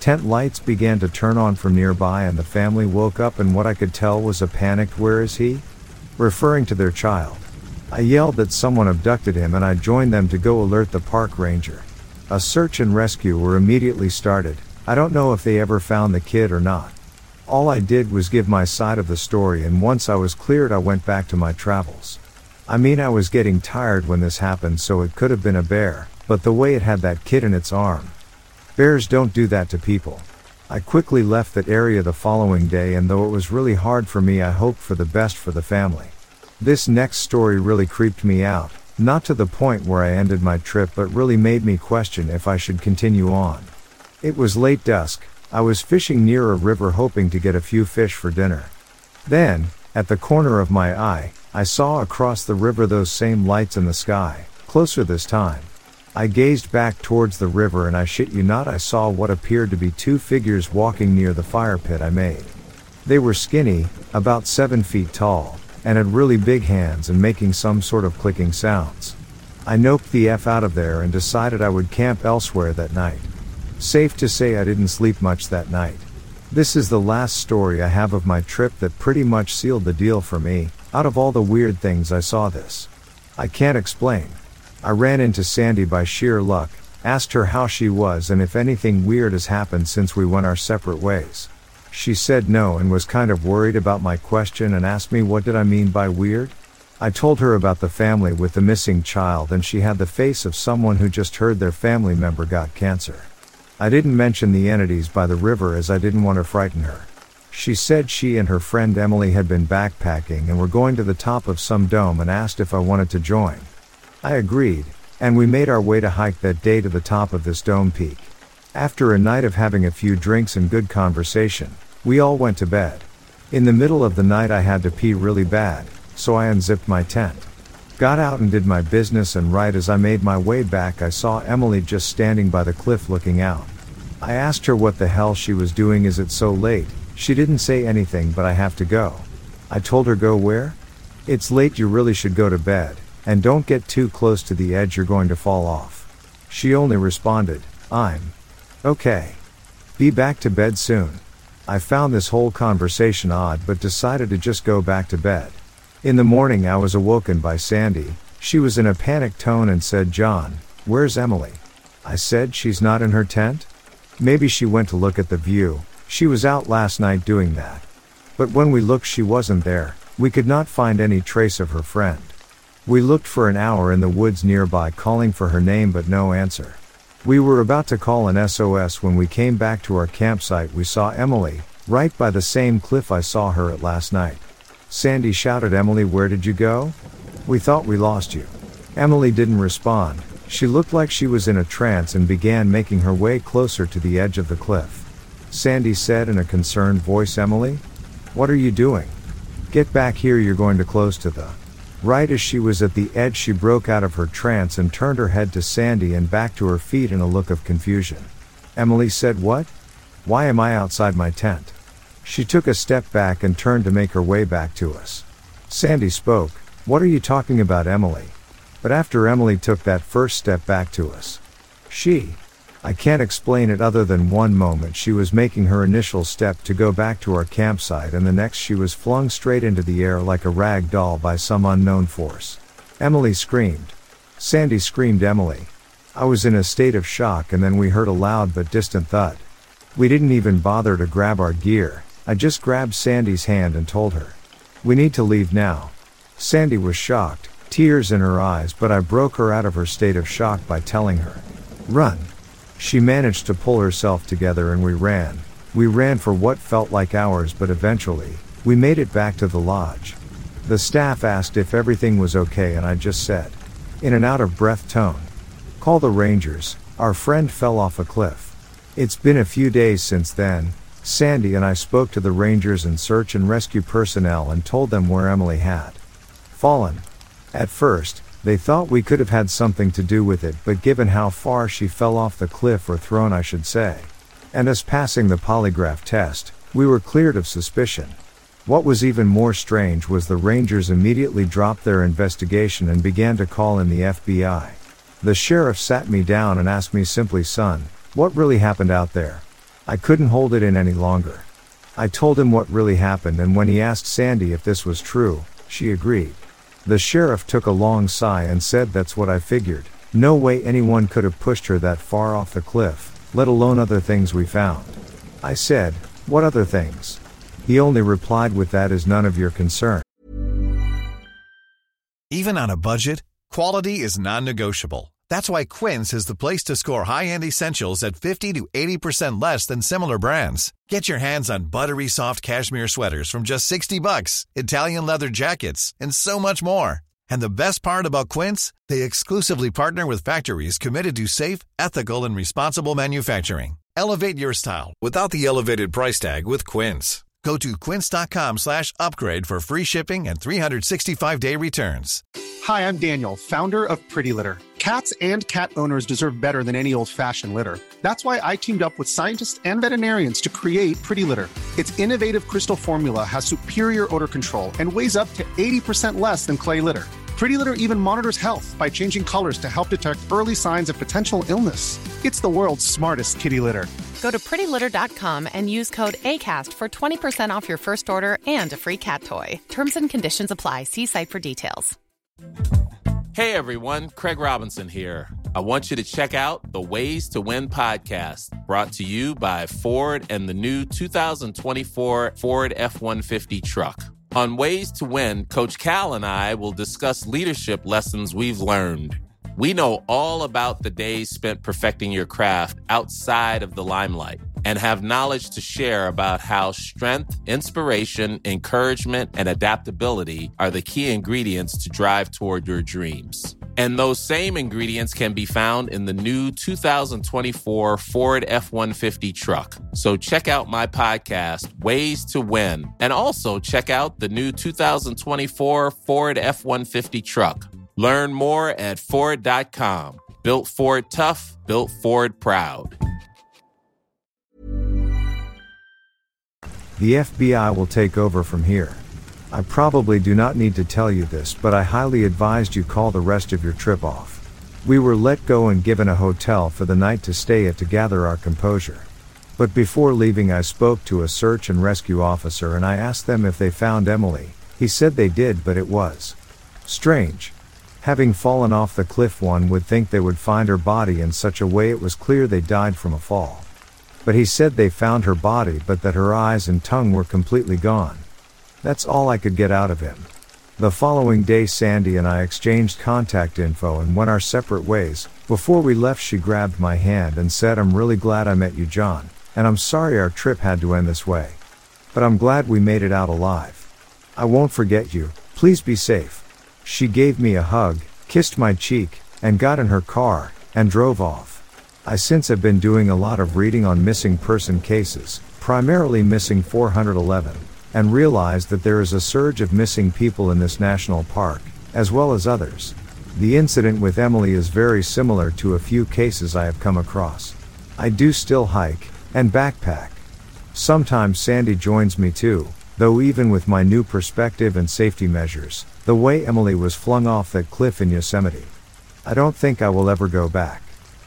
Tent lights began to turn on from nearby and the family woke up and what I could tell was a panicked "Where is he?" referring to their child. I yelled that someone abducted him and I joined them to go alert the park ranger. A search and rescue were immediately started. I don't know if they ever found the kid or not. All I did was give my side of the story, and once I was cleared I went back to my travels. I mean, I was getting tired when this happened, so it could have been a bear, but the way it had that kid in its arm. Bears don't do that to people. I quickly left that area the following day, and though it was really hard for me, I hoped for the best for the family. This next story really creeped me out, not to the point where I ended my trip, but really made me question if I should continue on. It was late dusk. I was fishing near a river hoping to get a few fish for dinner. Then, at the corner of my eye, I saw across the river those same lights in the sky, closer this time. I gazed back towards the river and I shit you not, I saw what appeared to be two figures walking near the fire pit I made. They were skinny, about 7 feet tall, and had really big hands and making some sort of clicking sounds. I noped the F out of there and decided I would camp elsewhere that night. Safe to say I didn't sleep much that night. This is the last story I have of my trip that pretty much sealed the deal for me. Out of all the weird things I saw this. I can't explain. I ran into Sandy by sheer luck, asked her how she was and if anything weird has happened since we went our separate ways. She said no and was kind of worried about my question and asked me what did I mean by weird. I told her about the family with the missing child, and she had the face of someone who just heard their family member got cancer. I didn't mention the entities by the river as I didn't want to frighten her. She said she and her friend Emily had been backpacking and were going to the top of some dome and asked if I wanted to join. I agreed, and we made our way to hike that day to the top of this dome peak. After a night of having a few drinks and good conversation, we all went to bed. In the middle of the night I had to pee really bad, so I unzipped my tent. Got out and did my business, and right as I made my way back I saw Emily just standing by the cliff looking out. I asked her what the hell she was doing. Is it so late? She didn't say anything, but I have to go. I told her go where? It's late, you really should go to bed, and don't get too close to the edge, you're going to fall off. She only responded, I'm okay. Be back to bed soon. I found this whole conversation odd but decided to just go back to bed. In the morning I was awoken by Sandy. She was in a panicked tone and said, John, where's Emily? I said, she's not in her tent? Maybe she went to look at the view. She was out last night doing that. But when we looked she wasn't there. We could not find any trace of her friend. We looked for an hour in the woods nearby calling for her name but no answer. We were about to call an SOS when we came back to our campsite. We saw Emily, right by the same cliff I saw her at last night. Sandy shouted, Emily, where did you go? We thought we lost you. Emily didn't respond. She looked like she was in a trance and began making her way closer to the edge of the cliff. Sandy said in a concerned voice, Emily? What are you doing? Get back here, you're going to close to the... Right as she was at the edge she broke out of her trance and turned her head to Sandy and back to her feet in a look of confusion. Emily said, what? Why am I outside my tent? She took a step back and turned to make her way back to us. Sandy spoke, what are you talking about, Emily? But after Emily took that first step back to us, I can't explain it other than one moment she was making her initial step to go back to our campsite, and the next she was flung straight into the air like a rag doll by some unknown force. Emily screamed. Sandy screamed, Emily. I was in a state of shock, and then we heard a loud but distant thud. We didn't even bother to grab our gear. I just grabbed Sandy's hand and told her, we need to leave now. Sandy was shocked, tears in her eyes, but I broke her out of her state of shock by telling her, run. She managed to pull herself together and we ran. We ran for what felt like hours, but eventually, we made it back to the lodge. The staff asked if everything was okay and I just said, in an out-of-breath tone, call the Rangers, our friend fell off a cliff. It's been a few days since then. Sandy and I spoke to the Rangers and search and rescue personnel and told them where Emily had fallen. At first, they thought we could have had something to do with it, but given how far she fell off the cliff, or thrown I should say, and us passing the polygraph test, we were cleared of suspicion. What was even more strange was the Rangers immediately dropped their investigation and began to call in the FBI. The sheriff sat me down and asked me simply, son, what really happened out there? I couldn't hold it in any longer. I told him what really happened, and when he asked Sandy if this was true, she agreed. The sheriff took a long sigh and said, "That's what I figured. No way anyone could have pushed her that far off the cliff, let alone other things we found." I said, "What other things?" He only replied with, "That is none of your concern." Even on a budget, quality is non-negotiable. That's why Quince is the place to score high-end essentials at 50 to 80% less than similar brands. Get your hands on buttery soft cashmere sweaters from just $60, Italian leather jackets, and so much more. And the best part about Quince, they exclusively partner with factories committed to safe, ethical, and responsible manufacturing. Elevate your style without the elevated price tag with Quince. Go to quince.com/upgrade for free shipping and 365-day returns. Hi, I'm Daniel, founder of Pretty Litter. Cats and cat owners deserve better than any old-fashioned litter. That's why I teamed up with scientists and veterinarians to create Pretty Litter. Its innovative crystal formula has superior odor control and weighs up to 80% less than clay litter. Pretty Litter even monitors health by changing colors to help detect early signs of potential illness. It's the world's smartest kitty litter. Go to prettylitter.com and use code ACAST for 20% off your first order and a free cat toy. Terms and conditions apply. See site for details. Hey everyone, Craig Robinson here. I want you to check out the Ways to Win podcast, brought to you by Ford and the new 2024 Ford F-150 truck. On Ways to Win, Coach Cal and I will discuss leadership lessons we've learned. We know all about the days spent perfecting your craft outside of the limelight and have knowledge to share about how strength, inspiration, encouragement, and adaptability are the key ingredients to drive toward your dreams. And those same ingredients can be found in the new 2024 Ford F-150 truck. So check out my podcast, Ways to Win, and also check out the new 2024 Ford F-150 truck. Learn more at Ford.com. Built Ford tough, built Ford proud. The FBI will take over from here. I probably do not need to tell you this, but I highly advised you call the rest of your trip off. We were let go and given a hotel for the night to stay at to gather our composure. But before leaving, I spoke to a search and rescue officer and I asked them if they found Emily. He said they did, but it was strange. Having fallen off the cliff, one would think they would find her body in such a way it was clear they died from a fall. But he said they found her body, but that her eyes and tongue were completely gone. That's all I could get out of him. The following day, Sandy and I exchanged contact info and went our separate ways. Before we left, she grabbed my hand and said, "I'm really glad I met you, John, and I'm sorry our trip had to end this way. But I'm glad we made it out alive. I won't forget you, please be safe." She gave me a hug, kissed my cheek, and got in her car, and drove off. I since have been doing a lot of reading on missing person cases, primarily missing 411, and realized that there is a surge of missing people in this national park, as well as others. The incident with Emily is very similar to a few cases I have come across. I do still hike, and backpack. Sometimes Sandy joins me too, though even with my new perspective and safety measures, the way Emily was flung off that cliff in Yosemite, I don't think I will ever go back.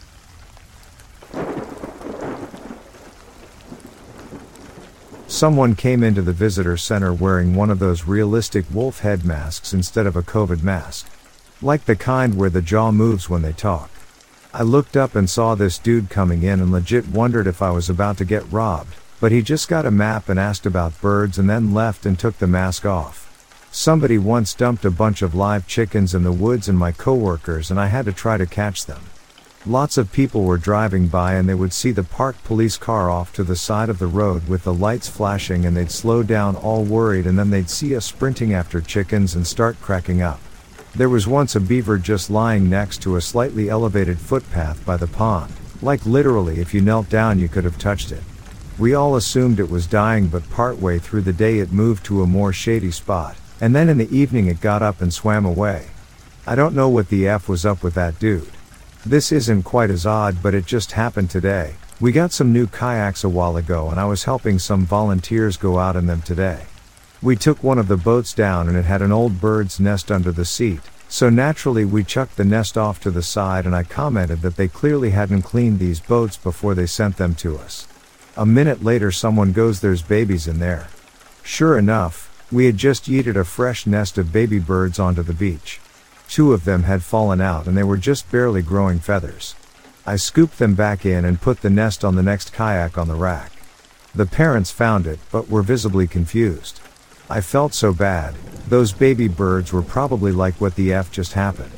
Someone came into the visitor center wearing one of those realistic wolf head masks instead of a COVID mask. Like the kind where the jaw moves when they talk. I looked up and saw this dude coming in and legit wondered if I was about to get robbed, but he just got a map and asked about birds and then left and took the mask off. Somebody once dumped a bunch of live chickens in the woods and my coworkers and I had to try to catch them. Lots of people were driving by and they would see the parked police car off to the side of the road with the lights flashing and they'd slow down all worried and then they'd see us sprinting after chickens and start cracking up. There was once a beaver just lying next to a slightly elevated footpath by the pond, like literally if you knelt down you could have touched it. We all assumed it was dying, but partway through the day it moved to a more shady spot, and then in the evening it got up and swam away. I don't know what the F was up with that dude. This isn't quite as odd, but it just happened today. We got some new kayaks a while ago and I was helping some volunteers go out in them today. We took one of the boats down and it had an old bird's nest under the seat, so naturally we chucked the nest off to the side and I commented that they clearly hadn't cleaned these boats before they sent them to us. A minute later someone goes, "There's babies in there." Sure enough, we had just yeeted a fresh nest of baby birds onto the beach. 2 of them had fallen out and they were just barely growing feathers. I scooped them back in and put the nest on the next kayak on the rack. The parents found it, but were visibly confused. I felt so bad. Those baby birds were probably like, what the F just happened?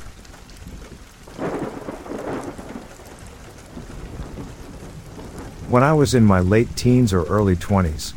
When I was in my late teens or early 20s,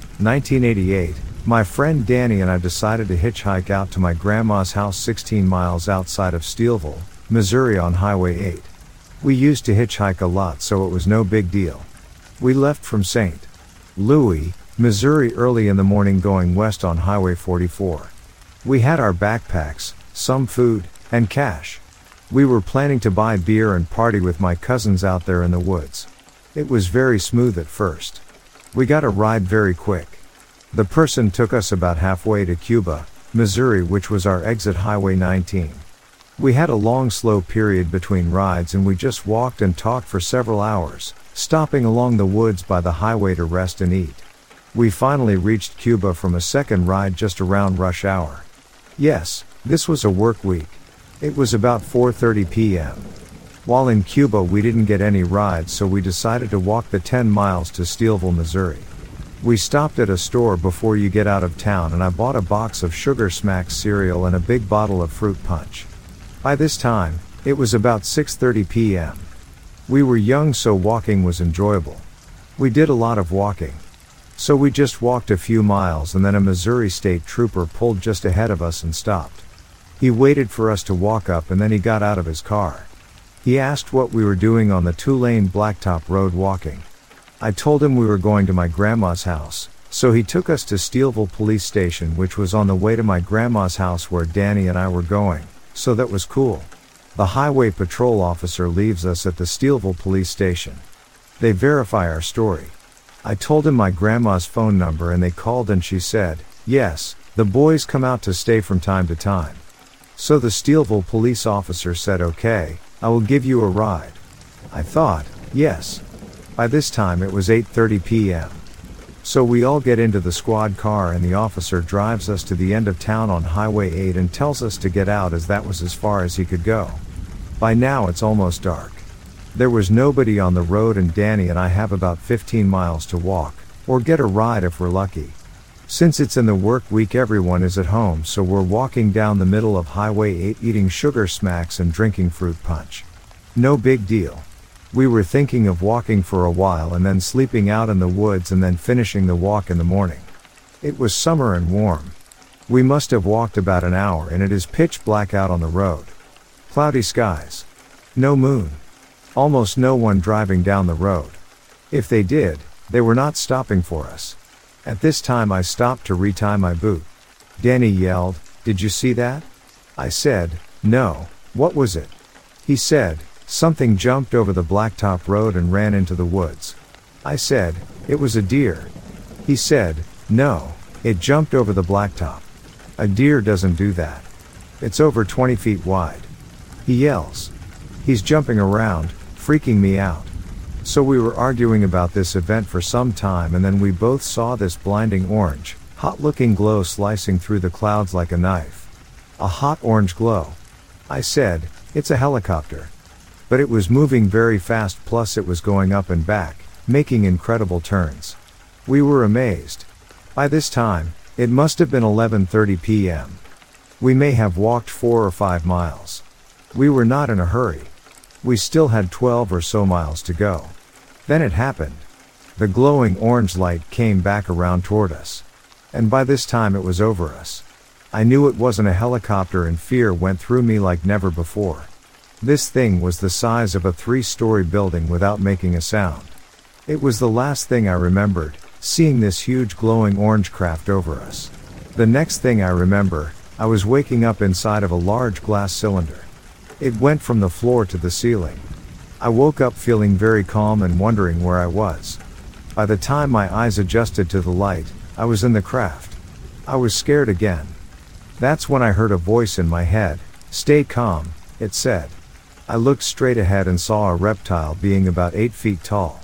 1988, my friend Danny and I decided to hitchhike out to my grandma's house 16 miles outside of Steelville, Missouri on Highway 8. We used to hitchhike a lot, so it was no big deal. We left from St. Louis, Missouri early in the morning going west on Highway 44. We had our backpacks, some food, and cash. We were planning to buy beer and party with my cousins out there in the woods. It was very smooth at first. We got a ride very quick. The person took us about halfway to Cuba, Missouri, which was our exit Highway 19. We had a long slow period between rides and we just walked and talked for several hours, stopping along the woods by the highway to rest and eat. We finally reached Cuba from a second ride just around rush hour. Yes, this was a work week. It was about 4:30 p.m. While in Cuba we didn't get any rides, so we decided to walk the 10 miles to Steelville, Missouri. We stopped at a store before you get out of town and I bought a box of Sugar Smacks cereal and a big bottle of fruit punch. By this time, it was about 6:30 p.m. We were young, so walking was enjoyable. We did a lot of walking. So we just walked a few miles and then a Missouri state trooper pulled just ahead of us and stopped. He waited for us to walk up and then he got out of his car. He asked what we were doing on the 2-lane blacktop road walking. I told him we were going to my grandma's house, so he took us to Steelville Police Station, which was on the way to my grandma's house where Danny and I were going, so that was cool. The highway patrol officer leaves us at the Steelville Police Station. They verify our story. I told him my grandma's phone number and they called and she said, "Yes, the boys come out to stay from time to time." So the Steelville police officer said, "Okay, I will give you a ride." I thought, yes. By this time it was 8:30 p.m. So we all get into the squad car and the officer drives us to the end of town on Highway 8 and tells us to get out as that was as far as he could go. By now it's almost dark. There was nobody on the road and Danny and I have about 15 miles to walk, or get a ride if we're lucky. Since it's in the work week everyone is at home, so we're walking down the middle of Highway 8 eating Sugar Smacks and drinking fruit punch. No big deal. We were thinking of walking for a while and then sleeping out in the woods and then finishing the walk in the morning. It was summer and warm. We must have walked about an hour and it is pitch black out on the road. Cloudy skies. No moon. Almost no one driving down the road. If they did, they were not stopping for us. At this time I stopped to retie my boot. Danny yelled, "Did you see that?" I said, "No, what was it?" He said, "Something jumped over the blacktop road and ran into the woods." I said, "It was a deer." He said, "No, it jumped over the blacktop. A deer doesn't do that. It's over 20 feet wide." He yells. He's jumping around, freaking me out. So we were arguing about this event for some time and then we both saw this blinding orange, hot-looking glow slicing through the clouds like a knife. A hot orange glow. I said, "It's a helicopter." But it was moving very fast, plus it was going up and back, making incredible turns. We were amazed. By this time, it must have been 11:30 p.m. We may have walked 4 or 5 miles. We were not in a hurry. We still had 12 or so miles to go. Then it happened. The glowing orange light came back around toward us. And by this time it was over us. I knew it wasn't a helicopter and fear went through me like never before. This thing was the size of a 3-story building without making a sound. It was the last thing I remembered, seeing this huge glowing orange craft over us. The next thing I remember, I was waking up inside of a large glass cylinder. It went from the floor to the ceiling. I woke up feeling very calm and wondering where I was. By the time my eyes adjusted to the light, I was in the craft. I was scared again. That's when I heard a voice in my head, "Stay calm," it said. I looked straight ahead and saw a reptile being about 8 feet tall.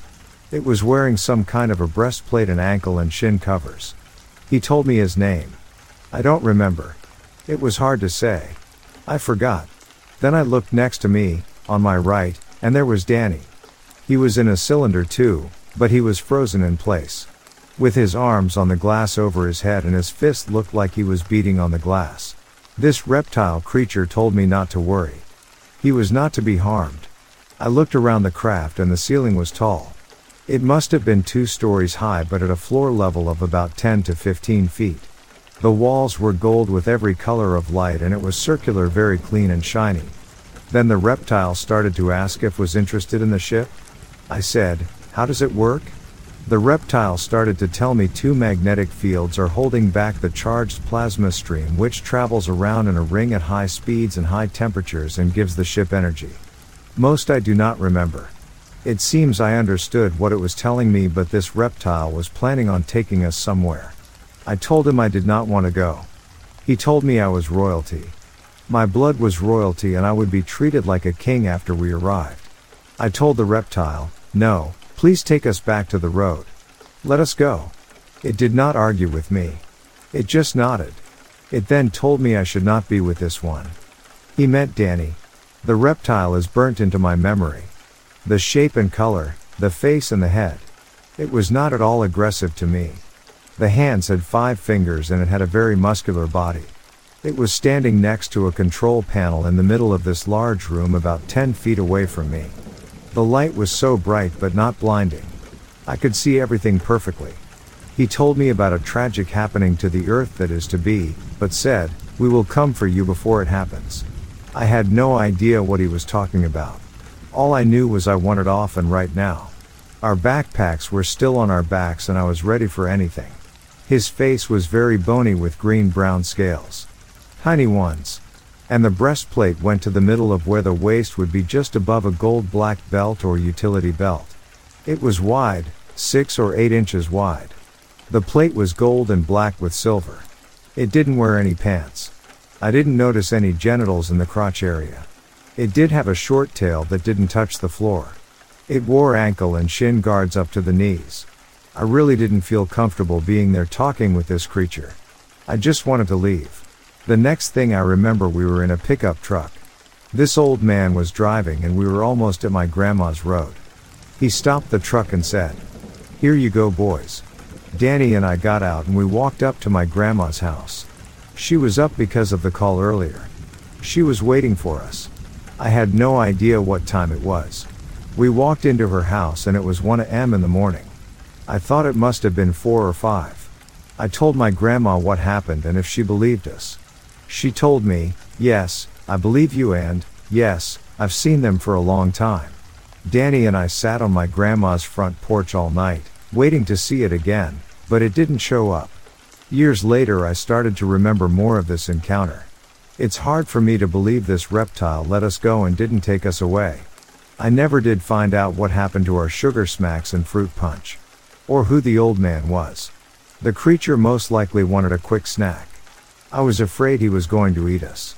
It was wearing some kind of a breastplate and ankle and shin covers. He told me his name. I don't remember. It was hard to say. I forgot. Then I looked next to me, on my right, and there was Danny. He was in a cylinder too, but he was frozen in place. With his arms on the glass over his head and his fist looked like he was beating on the glass. This reptile creature told me not to worry. He was not to be harmed. I looked around the craft and the ceiling was tall. It must have been 2 stories high, but at a floor level of about 10 to 15 feet. The walls were gold with every color of light and it was circular, very clean and shiny. Then the reptile started to ask if I was interested in the ship. I said, "How does it work?" The reptile started to tell me 2 magnetic fields are holding back the charged plasma stream which travels around in a ring at high speeds and high temperatures and gives the ship energy. Most I do not remember. It seems I understood what it was telling me, but this reptile was planning on taking us somewhere. I told him I did not want to go. He told me I was royalty. My blood was royalty and I would be treated like a king after we arrived. I told the reptile, "No, please take us back to the road. Let us go." It did not argue with me. It just nodded. It then told me I should not be with this one. He meant Danny. The reptile is burnt into my memory. The shape and color, the face and the head. It was not at all aggressive to me. The hands had 5 fingers and it had a very muscular body. It was standing next to a control panel in the middle of this large room about 10 feet away from me. The light was so bright but not blinding. I could see everything perfectly. He told me about a tragic happening to the earth that is to be, but said, "We will come for you before it happens." I had no idea what he was talking about. All I knew was I wanted off and right now. Our backpacks were still on our backs and I was ready for anything. His face was very bony with green-brown scales. Tiny ones. And the breastplate went to the middle of where the waist would be, just above a gold-black belt or utility belt. It was wide, 6 or 8 inches wide. The plate was gold and black with silver. It didn't wear any pants. I didn't notice any genitals in the crotch area. It did have a short tail that didn't touch the floor. It wore ankle and shin guards up to the knees. I really didn't feel comfortable being there talking with this creature. I just wanted to leave. The next thing I remember, we were in a pickup truck. This old man was driving and we were almost at my grandma's road. He stopped the truck and said, "Here you go, boys." Danny and I got out and we walked up to my grandma's house. She was up because of the call earlier. She was waiting for us. I had no idea what time it was. We walked into her house and it was 1 a.m. in the morning. I thought it must have been 4 or 5. I told my grandma what happened and if she believed us. She told me, "Yes, I believe you, and, yes, I've seen them for a long time." Danny and I sat on my grandma's front porch all night, waiting to see it again, but it didn't show up. Years later I started to remember more of this encounter. It's hard for me to believe this reptile let us go and didn't take us away. I never did find out what happened to our sugar smacks and fruit punch. Or who the old man was. The creature most likely wanted a quick snack. I was afraid he was going to eat us.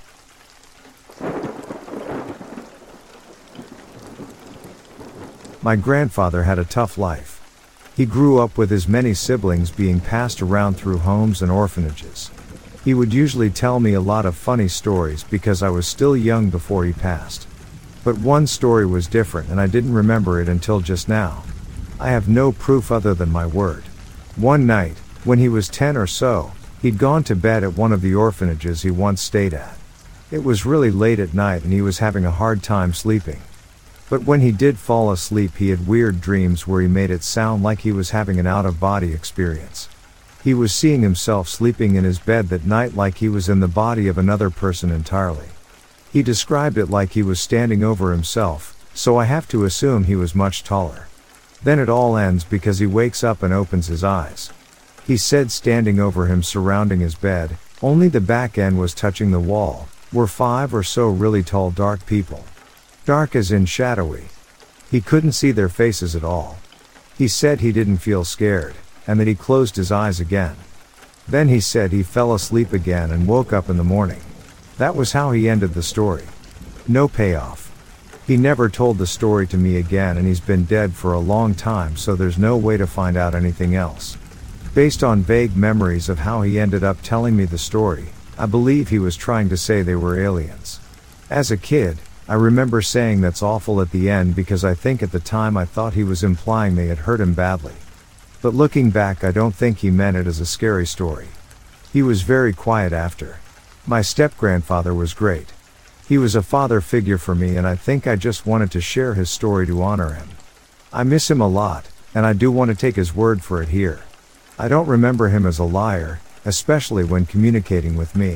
My grandfather had a tough life. He grew up with his many siblings being passed around through homes and orphanages. He would usually tell me a lot of funny stories because I was still young before he passed. But one story was different and I didn't remember it until just now. I have no proof other than my word. One night, when he was 10 or so, he'd gone to bed at one of the orphanages he once stayed at. It was really late at night and he was having a hard time sleeping. But when he did fall asleep, he had weird dreams where he made it sound like he was having an out-of-body experience. He was seeing himself sleeping in his bed that night like he was in the body of another person entirely. He described it like he was standing over himself, so I have to assume he was much taller. Then it all ends because he wakes up and opens his eyes. He said standing over him surrounding his bed, only the back end was touching the wall, were 5 or so really tall dark people. Dark as in shadowy. He couldn't see their faces at all. He said he didn't feel scared, and that he closed his eyes again. Then he said he fell asleep again and woke up in the morning. That was how he ended the story. No payoff. He never told the story to me again, and he's been dead for a long time, so there's no way to find out anything else. Based on vague memories of how he ended up telling me the story, I believe he was trying to say they were aliens. As a kid, I remember saying that's awful at the end because I think at the time I thought he was implying they had hurt him badly. But looking back, I don't think he meant it as a scary story. He was very quiet after. My step-grandfather was great. He was a father figure for me, and I think I just wanted to share his story to honor him. I miss him a lot, and I do want to take his word for it here. I don't remember him as a liar, especially when communicating with me.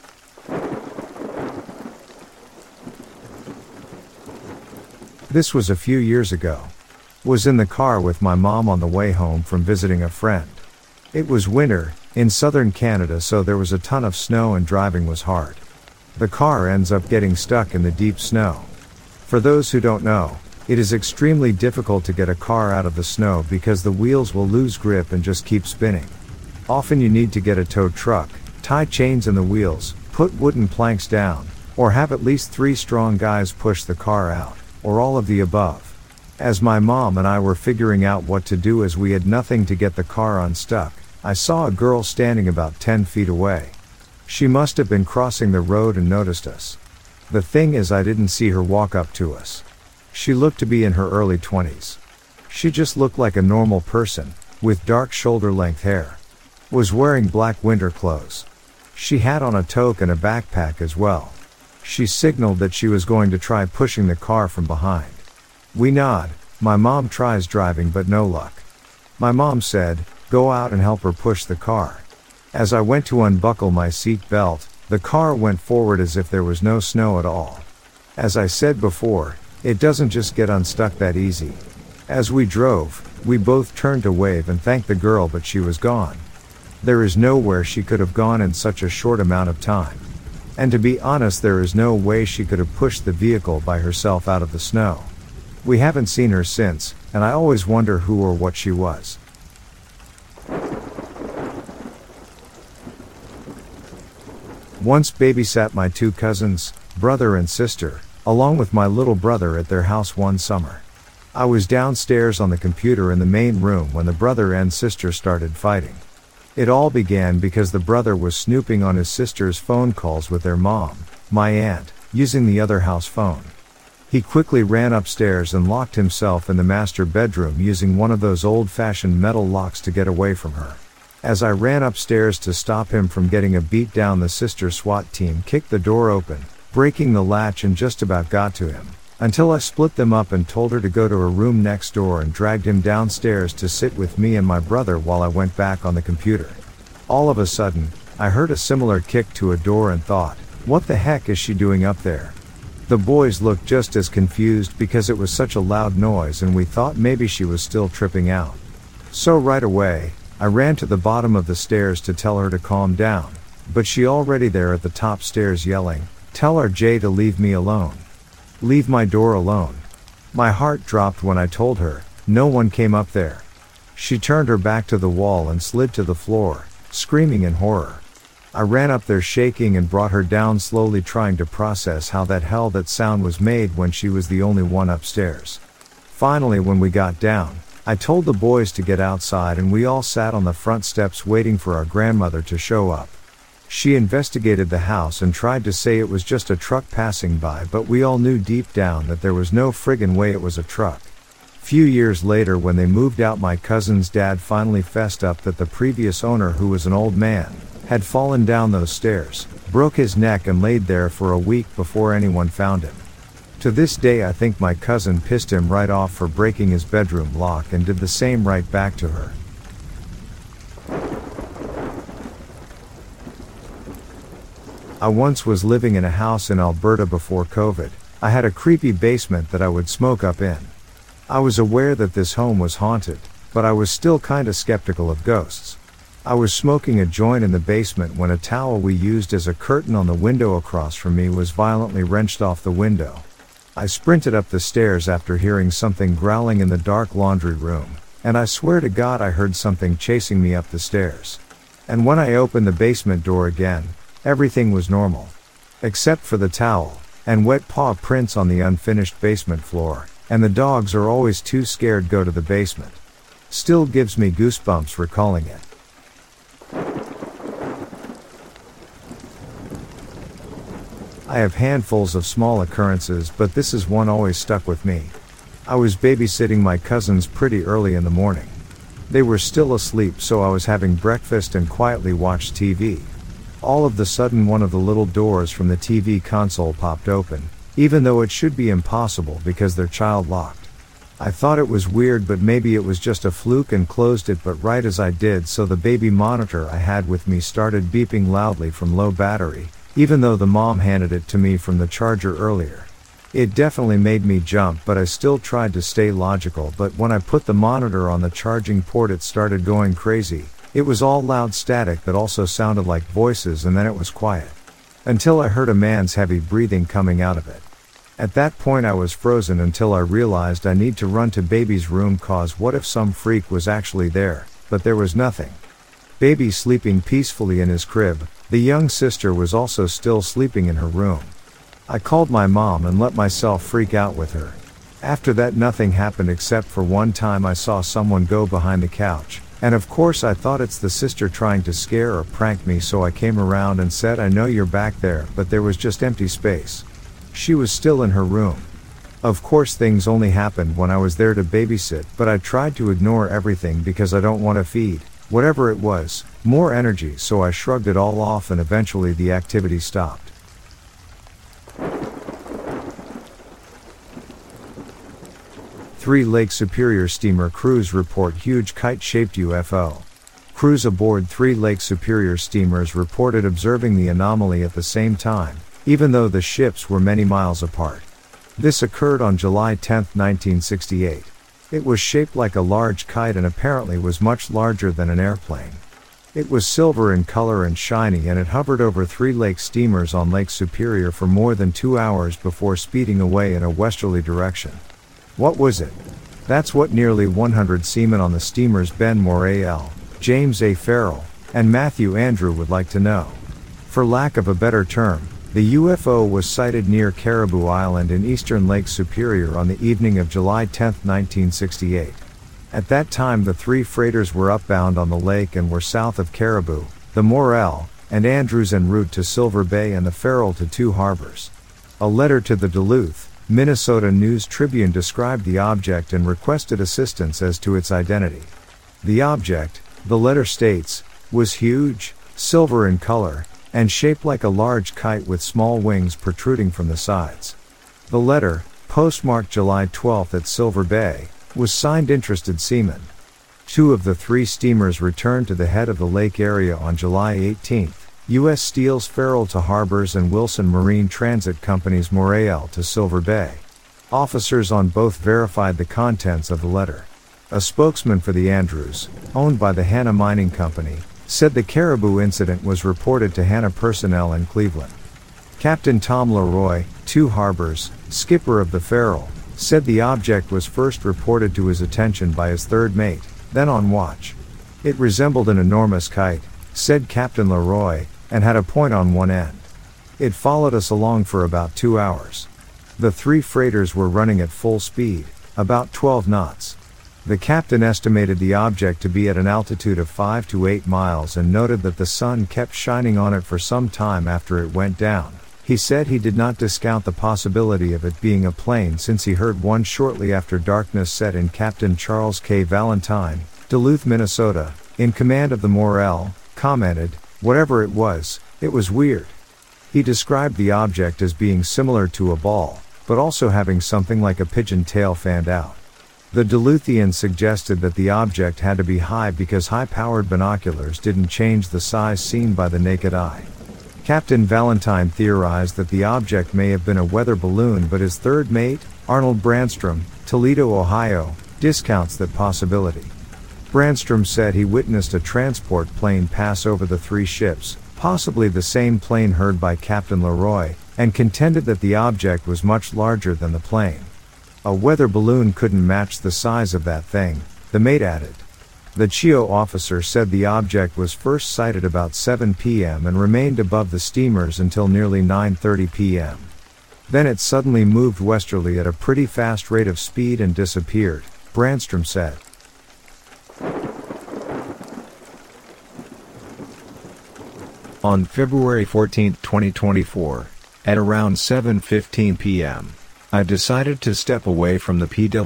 This was a few years ago. Was in the car with my mom on the way home from visiting a friend. It was winter in southern Canada, so there was a ton of snow and driving was hard. The car ends up getting stuck in the deep snow. For those who don't know, it is extremely difficult to get a car out of the snow because the wheels will lose grip and just keep spinning. Often you need to get a tow truck, tie chains in the wheels, put wooden planks down, or have at least 3 strong guys push the car out, or all of the above. As my mom and I were figuring out what to do as we had nothing to get the car unstuck, I saw a girl standing about 10 feet away. She must have been crossing the road and noticed us. The thing is, I didn't see her walk up to us. She looked to be in her early 20s. She just looked like a normal person, with dark shoulder-length hair. Was wearing black winter clothes. She had on a toque and a backpack as well. She signaled that she was going to try pushing the car from behind. We nod. My mom tries driving, but no luck. My mom said, "Go out and help her push the car." As I went to unbuckle my seat belt, the car went forward as if there was no snow at all. As I said before, it doesn't just get unstuck that easy. As we drove, we both turned to wave and thank the girl, but she was gone. There is nowhere she could have gone in such a short amount of time. And to be honest, there is no way she could have pushed the vehicle by herself out of the snow. We haven't seen her since, and I always wonder who or what she was. Once babysat my 2 cousins, brother and sister, along with my little brother at their house one summer. I was downstairs on the computer in the main room when the brother and sister started fighting. It all began because the brother was snooping on his sister's phone calls with their mom, my aunt, using the other house phone. He quickly ran upstairs and locked himself in the master bedroom using one of those old-fashioned metal locks to get away from her. As I ran upstairs to stop him from getting a beat down, the sister SWAT team kicked the door open, breaking the latch, and just about got to him, until I split them up and told her to go to her room next door and dragged him downstairs to sit with me and my brother while I went back on the computer. All of a sudden, I heard a similar kick to a door and thought, what the heck is she doing up there? The boys looked just as confused because it was such a loud noise, and we thought maybe she was still tripping out. So right away, I ran to the bottom of the stairs to tell her to calm down, but she already there at the top stairs yelling, "Tell RJ to leave me alone. Leave my door alone." My heart dropped when I told her, no one came up there. She turned her back to the wall and slid to the floor, screaming in horror. I ran up there shaking and brought her down slowly, trying to process how that hell that sound was made when she was the only one upstairs. Finally, when we got down, I told the boys to get outside, and we all sat on the front steps waiting for our grandmother to show up. She investigated the house and tried to say it was just a truck passing by, but we all knew deep down that there was no friggin' way it was a truck. Few years later, when they moved out, my cousin's dad finally fessed up that the previous owner, who was an old man, had fallen down those stairs, broke his neck, and laid there for a week before anyone found him. To this day, I think my cousin pissed him right off for breaking his bedroom lock and did the same right back to her. I once was living in a house in Alberta before COVID. I had a creepy basement that I would smoke up in. I was aware that this home was haunted, but I was still kinda skeptical of ghosts. I was smoking a joint in the basement when a towel we used as a curtain on the window across from me was violently wrenched off the window. I sprinted up the stairs after hearing something growling in the dark laundry room, and I swear to God I heard something chasing me up the stairs. And when I opened the basement door again, everything was normal. Except for the towel, and wet paw prints on the unfinished basement floor, and the dogs are always too scared to go to the basement. Still gives me goosebumps recalling it. I have handfuls of small occurrences, but this is one always stuck with me. I was babysitting my cousins pretty early in the morning. They were still asleep, so I was having breakfast and quietly watched TV. All of the sudden one of the little doors from the TV console popped open, even though it should be impossible because they're child locked. I thought it was weird, but maybe it was just a fluke, and closed it, but right as I did so the baby monitor I had with me started beeping loudly from low battery, even though the mom handed it to me from the charger earlier. It definitely made me jump, but I still tried to stay logical. But when I put the monitor on the charging port, it started going crazy. It was all loud static that also sounded like voices, and then it was quiet. Until I heard a man's heavy breathing coming out of it. At that point I was frozen until I realized I need to run to baby's room, cause what if some freak was actually there, but there was nothing. Baby sleeping peacefully in his crib, the young sister was also still sleeping in her room. I called my mom and let myself freak out with her. After that nothing happened, except for one time I saw someone go behind the couch. And of course I thought it's the sister trying to scare or prank me, so I came around and said, "I know you're back there," but there was just empty space. She was still in her room. Of course things only happened when I was there to babysit, but I tried to ignore everything because I don't want to feed, whatever it was, more energy, so I shrugged it all off and eventually the activity stopped. Three Lake Superior steamer crews report huge kite-shaped UFO. Crews aboard 3 Lake Superior steamers reported observing the anomaly at the same time, even though the ships were many miles apart. This occurred on July 10, 1968. It was shaped like a large kite and apparently was much larger than an airplane. It was silver in color and shiny, and it hovered over 3 lake steamers on Lake Superior for more than 2 hours before speeding away in a westerly direction. What was it? That's what nearly 100 seamen on the steamers Ben Morel, James A. Farrell, and Matthew Andrew would like to know. For lack of a better term, the UFO was sighted near Caribou Island in eastern Lake Superior on the evening of July 10, 1968. At that time the 3 freighters were upbound on the lake and were south of Caribou, the Morel and Andrews en route to Silver Bay, and the Farrell to 2 harbors. A letter to the Duluth, Minnesota News Tribune described the object and requested assistance as to its identity. The object, the letter states, was huge, silver in color, and shaped like a large kite with small wings protruding from the sides. The letter, postmarked July 12 at Silver Bay, was signed "Interested Seaman." 2 of the 3 steamers returned to the head of the lake area on July 18. U.S. Steel's Farrell to harbors and Wilson Marine Transit Company's Morel to Silver Bay. Officers on both verified the contents of the letter. A spokesman for the Andrews, owned by the Hanna Mining Company, said the Caribou incident was reported to Hanna personnel in Cleveland. Captain Tom Leroy, 2 harbors, skipper of the Farrell, said the object was first reported to his attention by his 3rd mate, then on watch. It resembled an enormous kite, said Captain Leroy, and had a point on one end. It followed us along for about 2 hours. The 3 freighters were running at full speed, about 12 knots. The captain estimated the object to be at an altitude of 5 to 8 miles and noted that the sun kept shining on it for some time after it went down. He said he did not discount the possibility of it being a plane, since he heard one shortly after darkness set in. Captain Charles K. Valentine, Duluth, Minnesota, in command of the Morel, commented, "Whatever it was weird." He described the object as being similar to a ball, but also having something like a pigeon tail fanned out. The Duluthian suggested that the object had to be high because high-powered binoculars didn't change the size seen by the naked eye. Captain Valentine theorized that the object may have been a weather balloon, but his 3rd mate, Arnold Brandstrom, Toledo, Ohio, discounts that possibility. Brandstrom said he witnessed a transport plane pass over the 3 ships, possibly the same plane heard by Captain Leroy, and contended that the object was much larger than the plane. A weather balloon couldn't match the size of that thing, the mate added. The CHIO officer said the object was first sighted about 7 p.m. and remained above the steamers until nearly 9:30 p.m. Then it suddenly moved westerly at a pretty fast rate of speed and disappeared, Brandstrom said. On February 14, 2024, at around 7:15 p.m., I decided to step away from the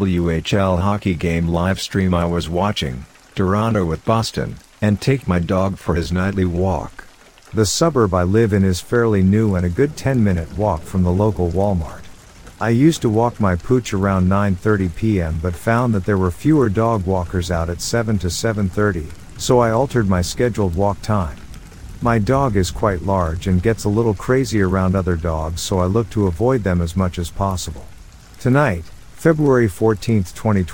PWHL hockey game livestream I was watching, Toronto with Boston, and take my dog for his nightly walk. The suburb I live in is fairly new and a good 10-minute walk from the local Walmart. I used to walk my pooch around 9:30 p.m. but found that there were fewer dog walkers out at 7 to 7:30, so I altered my scheduled walk time. My dog is quite large and gets a little crazy around other dogs, so I look to avoid them as much as possible. Tonight, February 14,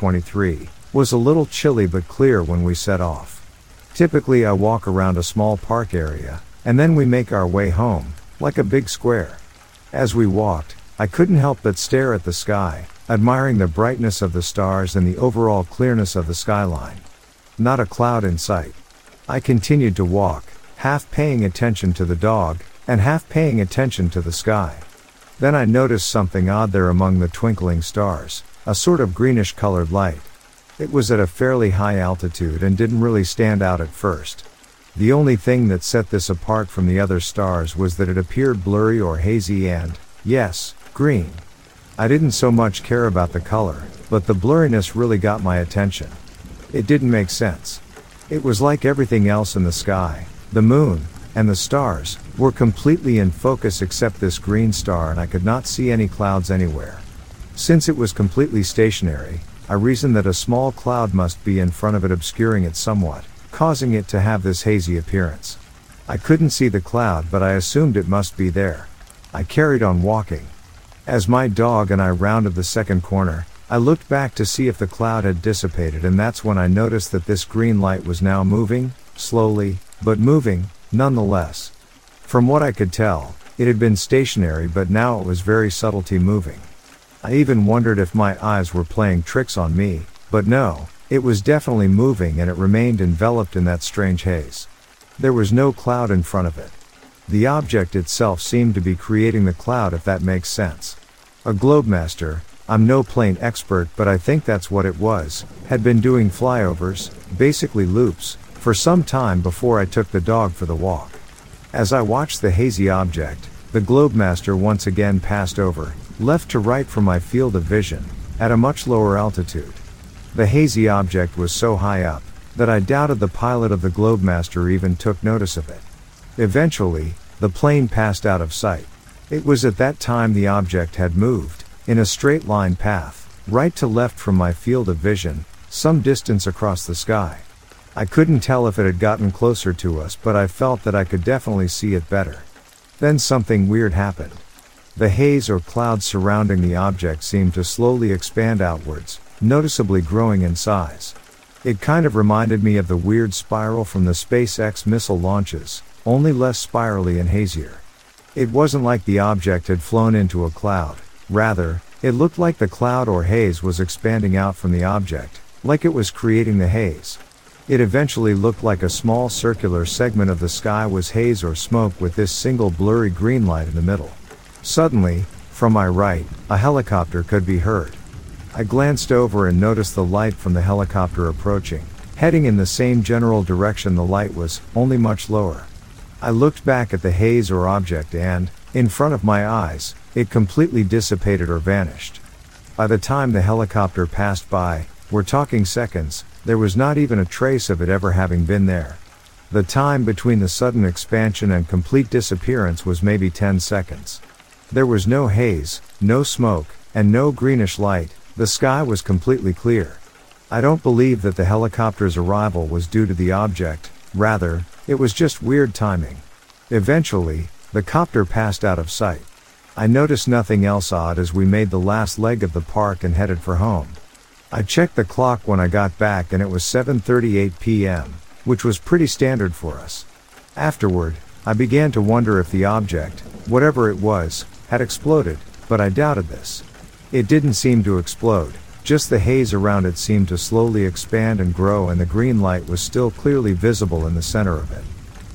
2023, was a little chilly but clear when we set off. Typically I walk around a small park area, and then we make our way home, like a big square. As we walked, I couldn't help but stare at the sky, admiring the brightness of the stars and the overall clearness of the skyline. Not a cloud in sight. I continued to walk, half paying attention to the dog, and half paying attention to the sky. Then I noticed something odd there among the twinkling stars, a sort of greenish-colored light. It was at a fairly high altitude and didn't really stand out at first. The only thing that set this apart from the other stars was that it appeared blurry or hazy and, yes, green. I didn't so much care about the color, but the blurriness really got my attention. It didn't make sense. It was like everything else in the sky. The moon, and the stars, were completely in focus except this green star, and I could not see any clouds anywhere. Since it was completely stationary, I reasoned that a small cloud must be in front of it obscuring it somewhat, causing it to have this hazy appearance. I couldn't see the cloud, but I assumed it must be there. I carried on walking. As my dog and I rounded the second corner, I looked back to see if the cloud had dissipated, and that's when I noticed that this green light was now moving, slowly, but moving, nonetheless. From what I could tell, it had been stationary, but now it was very subtly moving. I even wondered if my eyes were playing tricks on me, but no, it was definitely moving and it remained enveloped in that strange haze. There was no cloud in front of it. The object itself seemed to be creating the cloud, if that makes sense. A Globemaster, I'm no plane expert, but I think that's what it was, had been doing flyovers, basically loops, for some time before I took the dog for the walk. As I watched the hazy object, the Globemaster once again passed over, left to right from my field of vision, at a much lower altitude. The hazy object was so high up, that I doubted the pilot of the Globemaster even took notice of it. Eventually, the plane passed out of sight. It was at that time the object had moved, in a straight line path, right to left from my field of vision, some distance across the sky. I couldn't tell if it had gotten closer to us, but I felt that I could definitely see it better. Then something weird happened. The haze or clouds surrounding the object seemed to slowly expand outwards, noticeably growing in size. It kind of reminded me of the weird spiral from the SpaceX missile launches, only less spirally and hazier. It wasn't like the object had flown into a cloud. Rather, it looked like the cloud or haze was expanding out from the object, like it was creating the haze. It eventually looked like a small circular segment of the sky was haze or smoke, with this single blurry green light in the middle. Suddenly, from my right, a helicopter could be heard. I glanced over and noticed the light from the helicopter approaching, heading in the same general direction the light was, only much lower. I looked back at the haze or object and, in front of my eyes, it completely dissipated or vanished. By the time the helicopter passed by, we're talking seconds, there was not even a trace of it ever having been there. The time between the sudden expansion and complete disappearance was maybe 10 seconds. There was no haze, no smoke, and no greenish light. The sky was completely clear. I don't believe that the helicopter's arrival was due to the object, rather, it was just weird timing. Eventually, the copter passed out of sight. I noticed nothing else odd as we made the last leg of the park and headed for home. I checked the clock when I got back and it was 7:38 p.m., which was pretty standard for us. Afterward, I began to wonder if the object, whatever it was, had exploded, but I doubted this. It didn't seem to explode, just the haze around it seemed to slowly expand and grow, and the green light was still clearly visible in the center of it.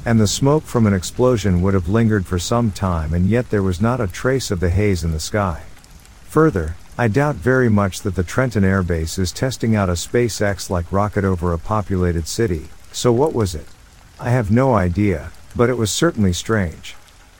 and the smoke from an explosion would have lingered for some time, and yet there was not a trace of the haze in the sky. Further, I doubt very much that the Trenton Air Base is testing out a SpaceX-like rocket over a populated city, so what was it? I have no idea, but it was certainly strange.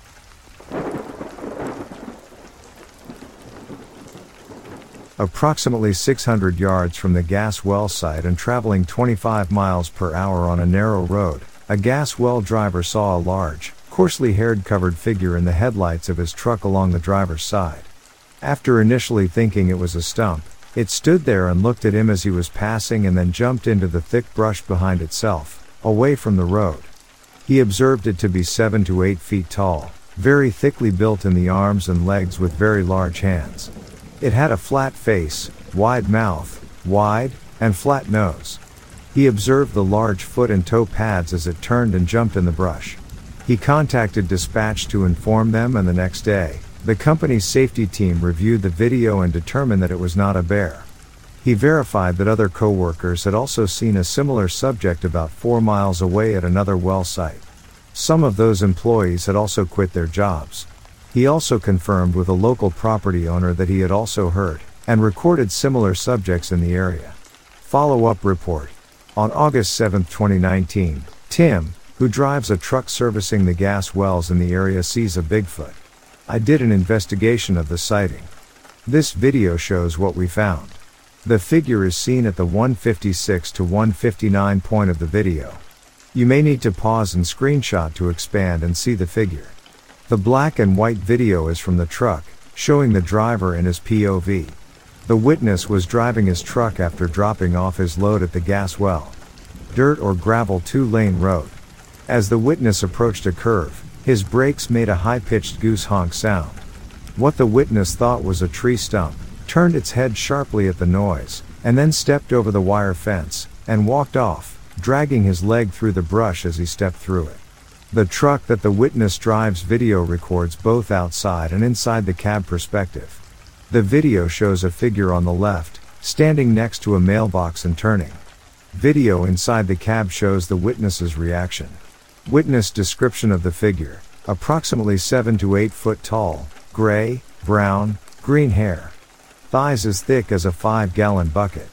Approximately 600 yards from the gas well site and traveling 25 miles per hour on a narrow road, a gas well driver saw a large, coarsely haired covered figure in the headlights of his truck along the driver's side. After initially thinking it was a stump, it stood there and looked at him as he was passing and then jumped into the thick brush behind itself, away from the road. He observed it to be 7 to 8 feet tall, very thickly built in the arms and legs with very large hands. It had a flat face, wide mouth, wide, and flat nose. He observed the large foot and toe pads as it turned and jumped in the brush. He contacted dispatch to inform them, and the next day, the company's safety team reviewed the video and determined that it was not a bear. He verified that other co-workers had also seen a similar subject about 4 miles away at another well site. Some of those employees had also quit their jobs. He also confirmed with a local property owner that he had also heard and recorded similar subjects in the area. Follow-up report. On August 7, 2019, Tim, who drives a truck servicing the gas wells in the area, sees a Bigfoot. I did an investigation of the sighting. This video shows what we found. The figure is seen at the 156 to 159 point of the video. You may need to pause and screenshot to expand and see the figure. The black and white video is from the truck, showing the driver in his POV. The witness was driving his truck after dropping off his load at the gas well. Dirt or gravel 2-lane road. As the witness approached a curve, his brakes made a high-pitched goose honk sound. What the witness thought was a tree stump, turned its head sharply at the noise, and then stepped over the wire fence, and walked off, dragging his leg through the brush as he stepped through it. The truck that the witness drives video records both outside and inside the cab perspective. The video shows a figure on the left, standing next to a mailbox and turning. Video inside the cab shows the witness's reaction. Witness description of the figure: approximately 7 to 8 foot tall, gray, brown, green hair. Thighs as thick as a 5-gallon bucket.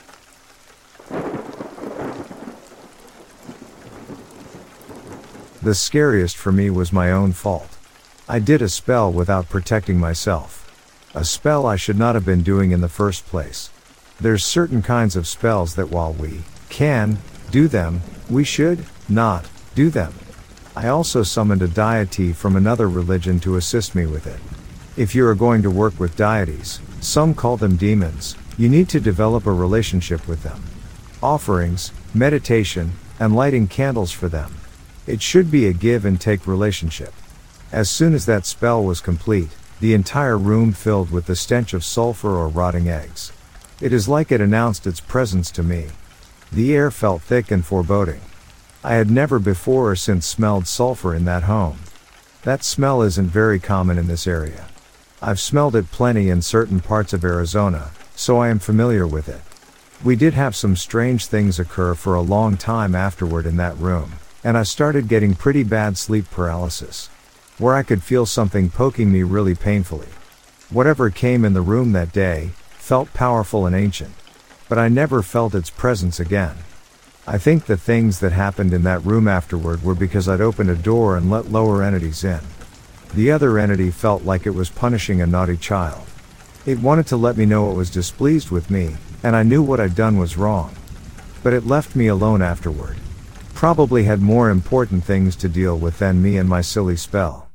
The scariest for me was my own fault. I did a spell without protecting myself. A spell I should not have been doing in the first place. There's certain kinds of spells that while we can do them, we should not do them. I also summoned a deity from another religion to assist me with it. If you are going to work with deities, some call them demons, you need to develop a relationship with them. Offerings, meditation, and lighting candles for them. It should be a give and take relationship. As soon as that spell was complete, the entire room filled with the stench of sulfur or rotting eggs. It is like it announced its presence to me. The air felt thick and foreboding. I had never before or since smelled sulfur in that home. That smell isn't very common in this area. I've smelled it plenty in certain parts of Arizona, so I am familiar with it. We did have some strange things occur for a long time afterward in that room, and I started getting pretty bad sleep paralysis, where I could feel something poking me really painfully. Whatever came in the room that day felt powerful and ancient, but I never felt its presence again. I think the things that happened in that room afterward were because I'd opened a door and let lower entities in. The other entity felt like it was punishing a naughty child. It wanted to let me know it was displeased with me, and I knew what I'd done was wrong. But it left me alone afterward. Probably had more important things to deal with than me and my silly spell.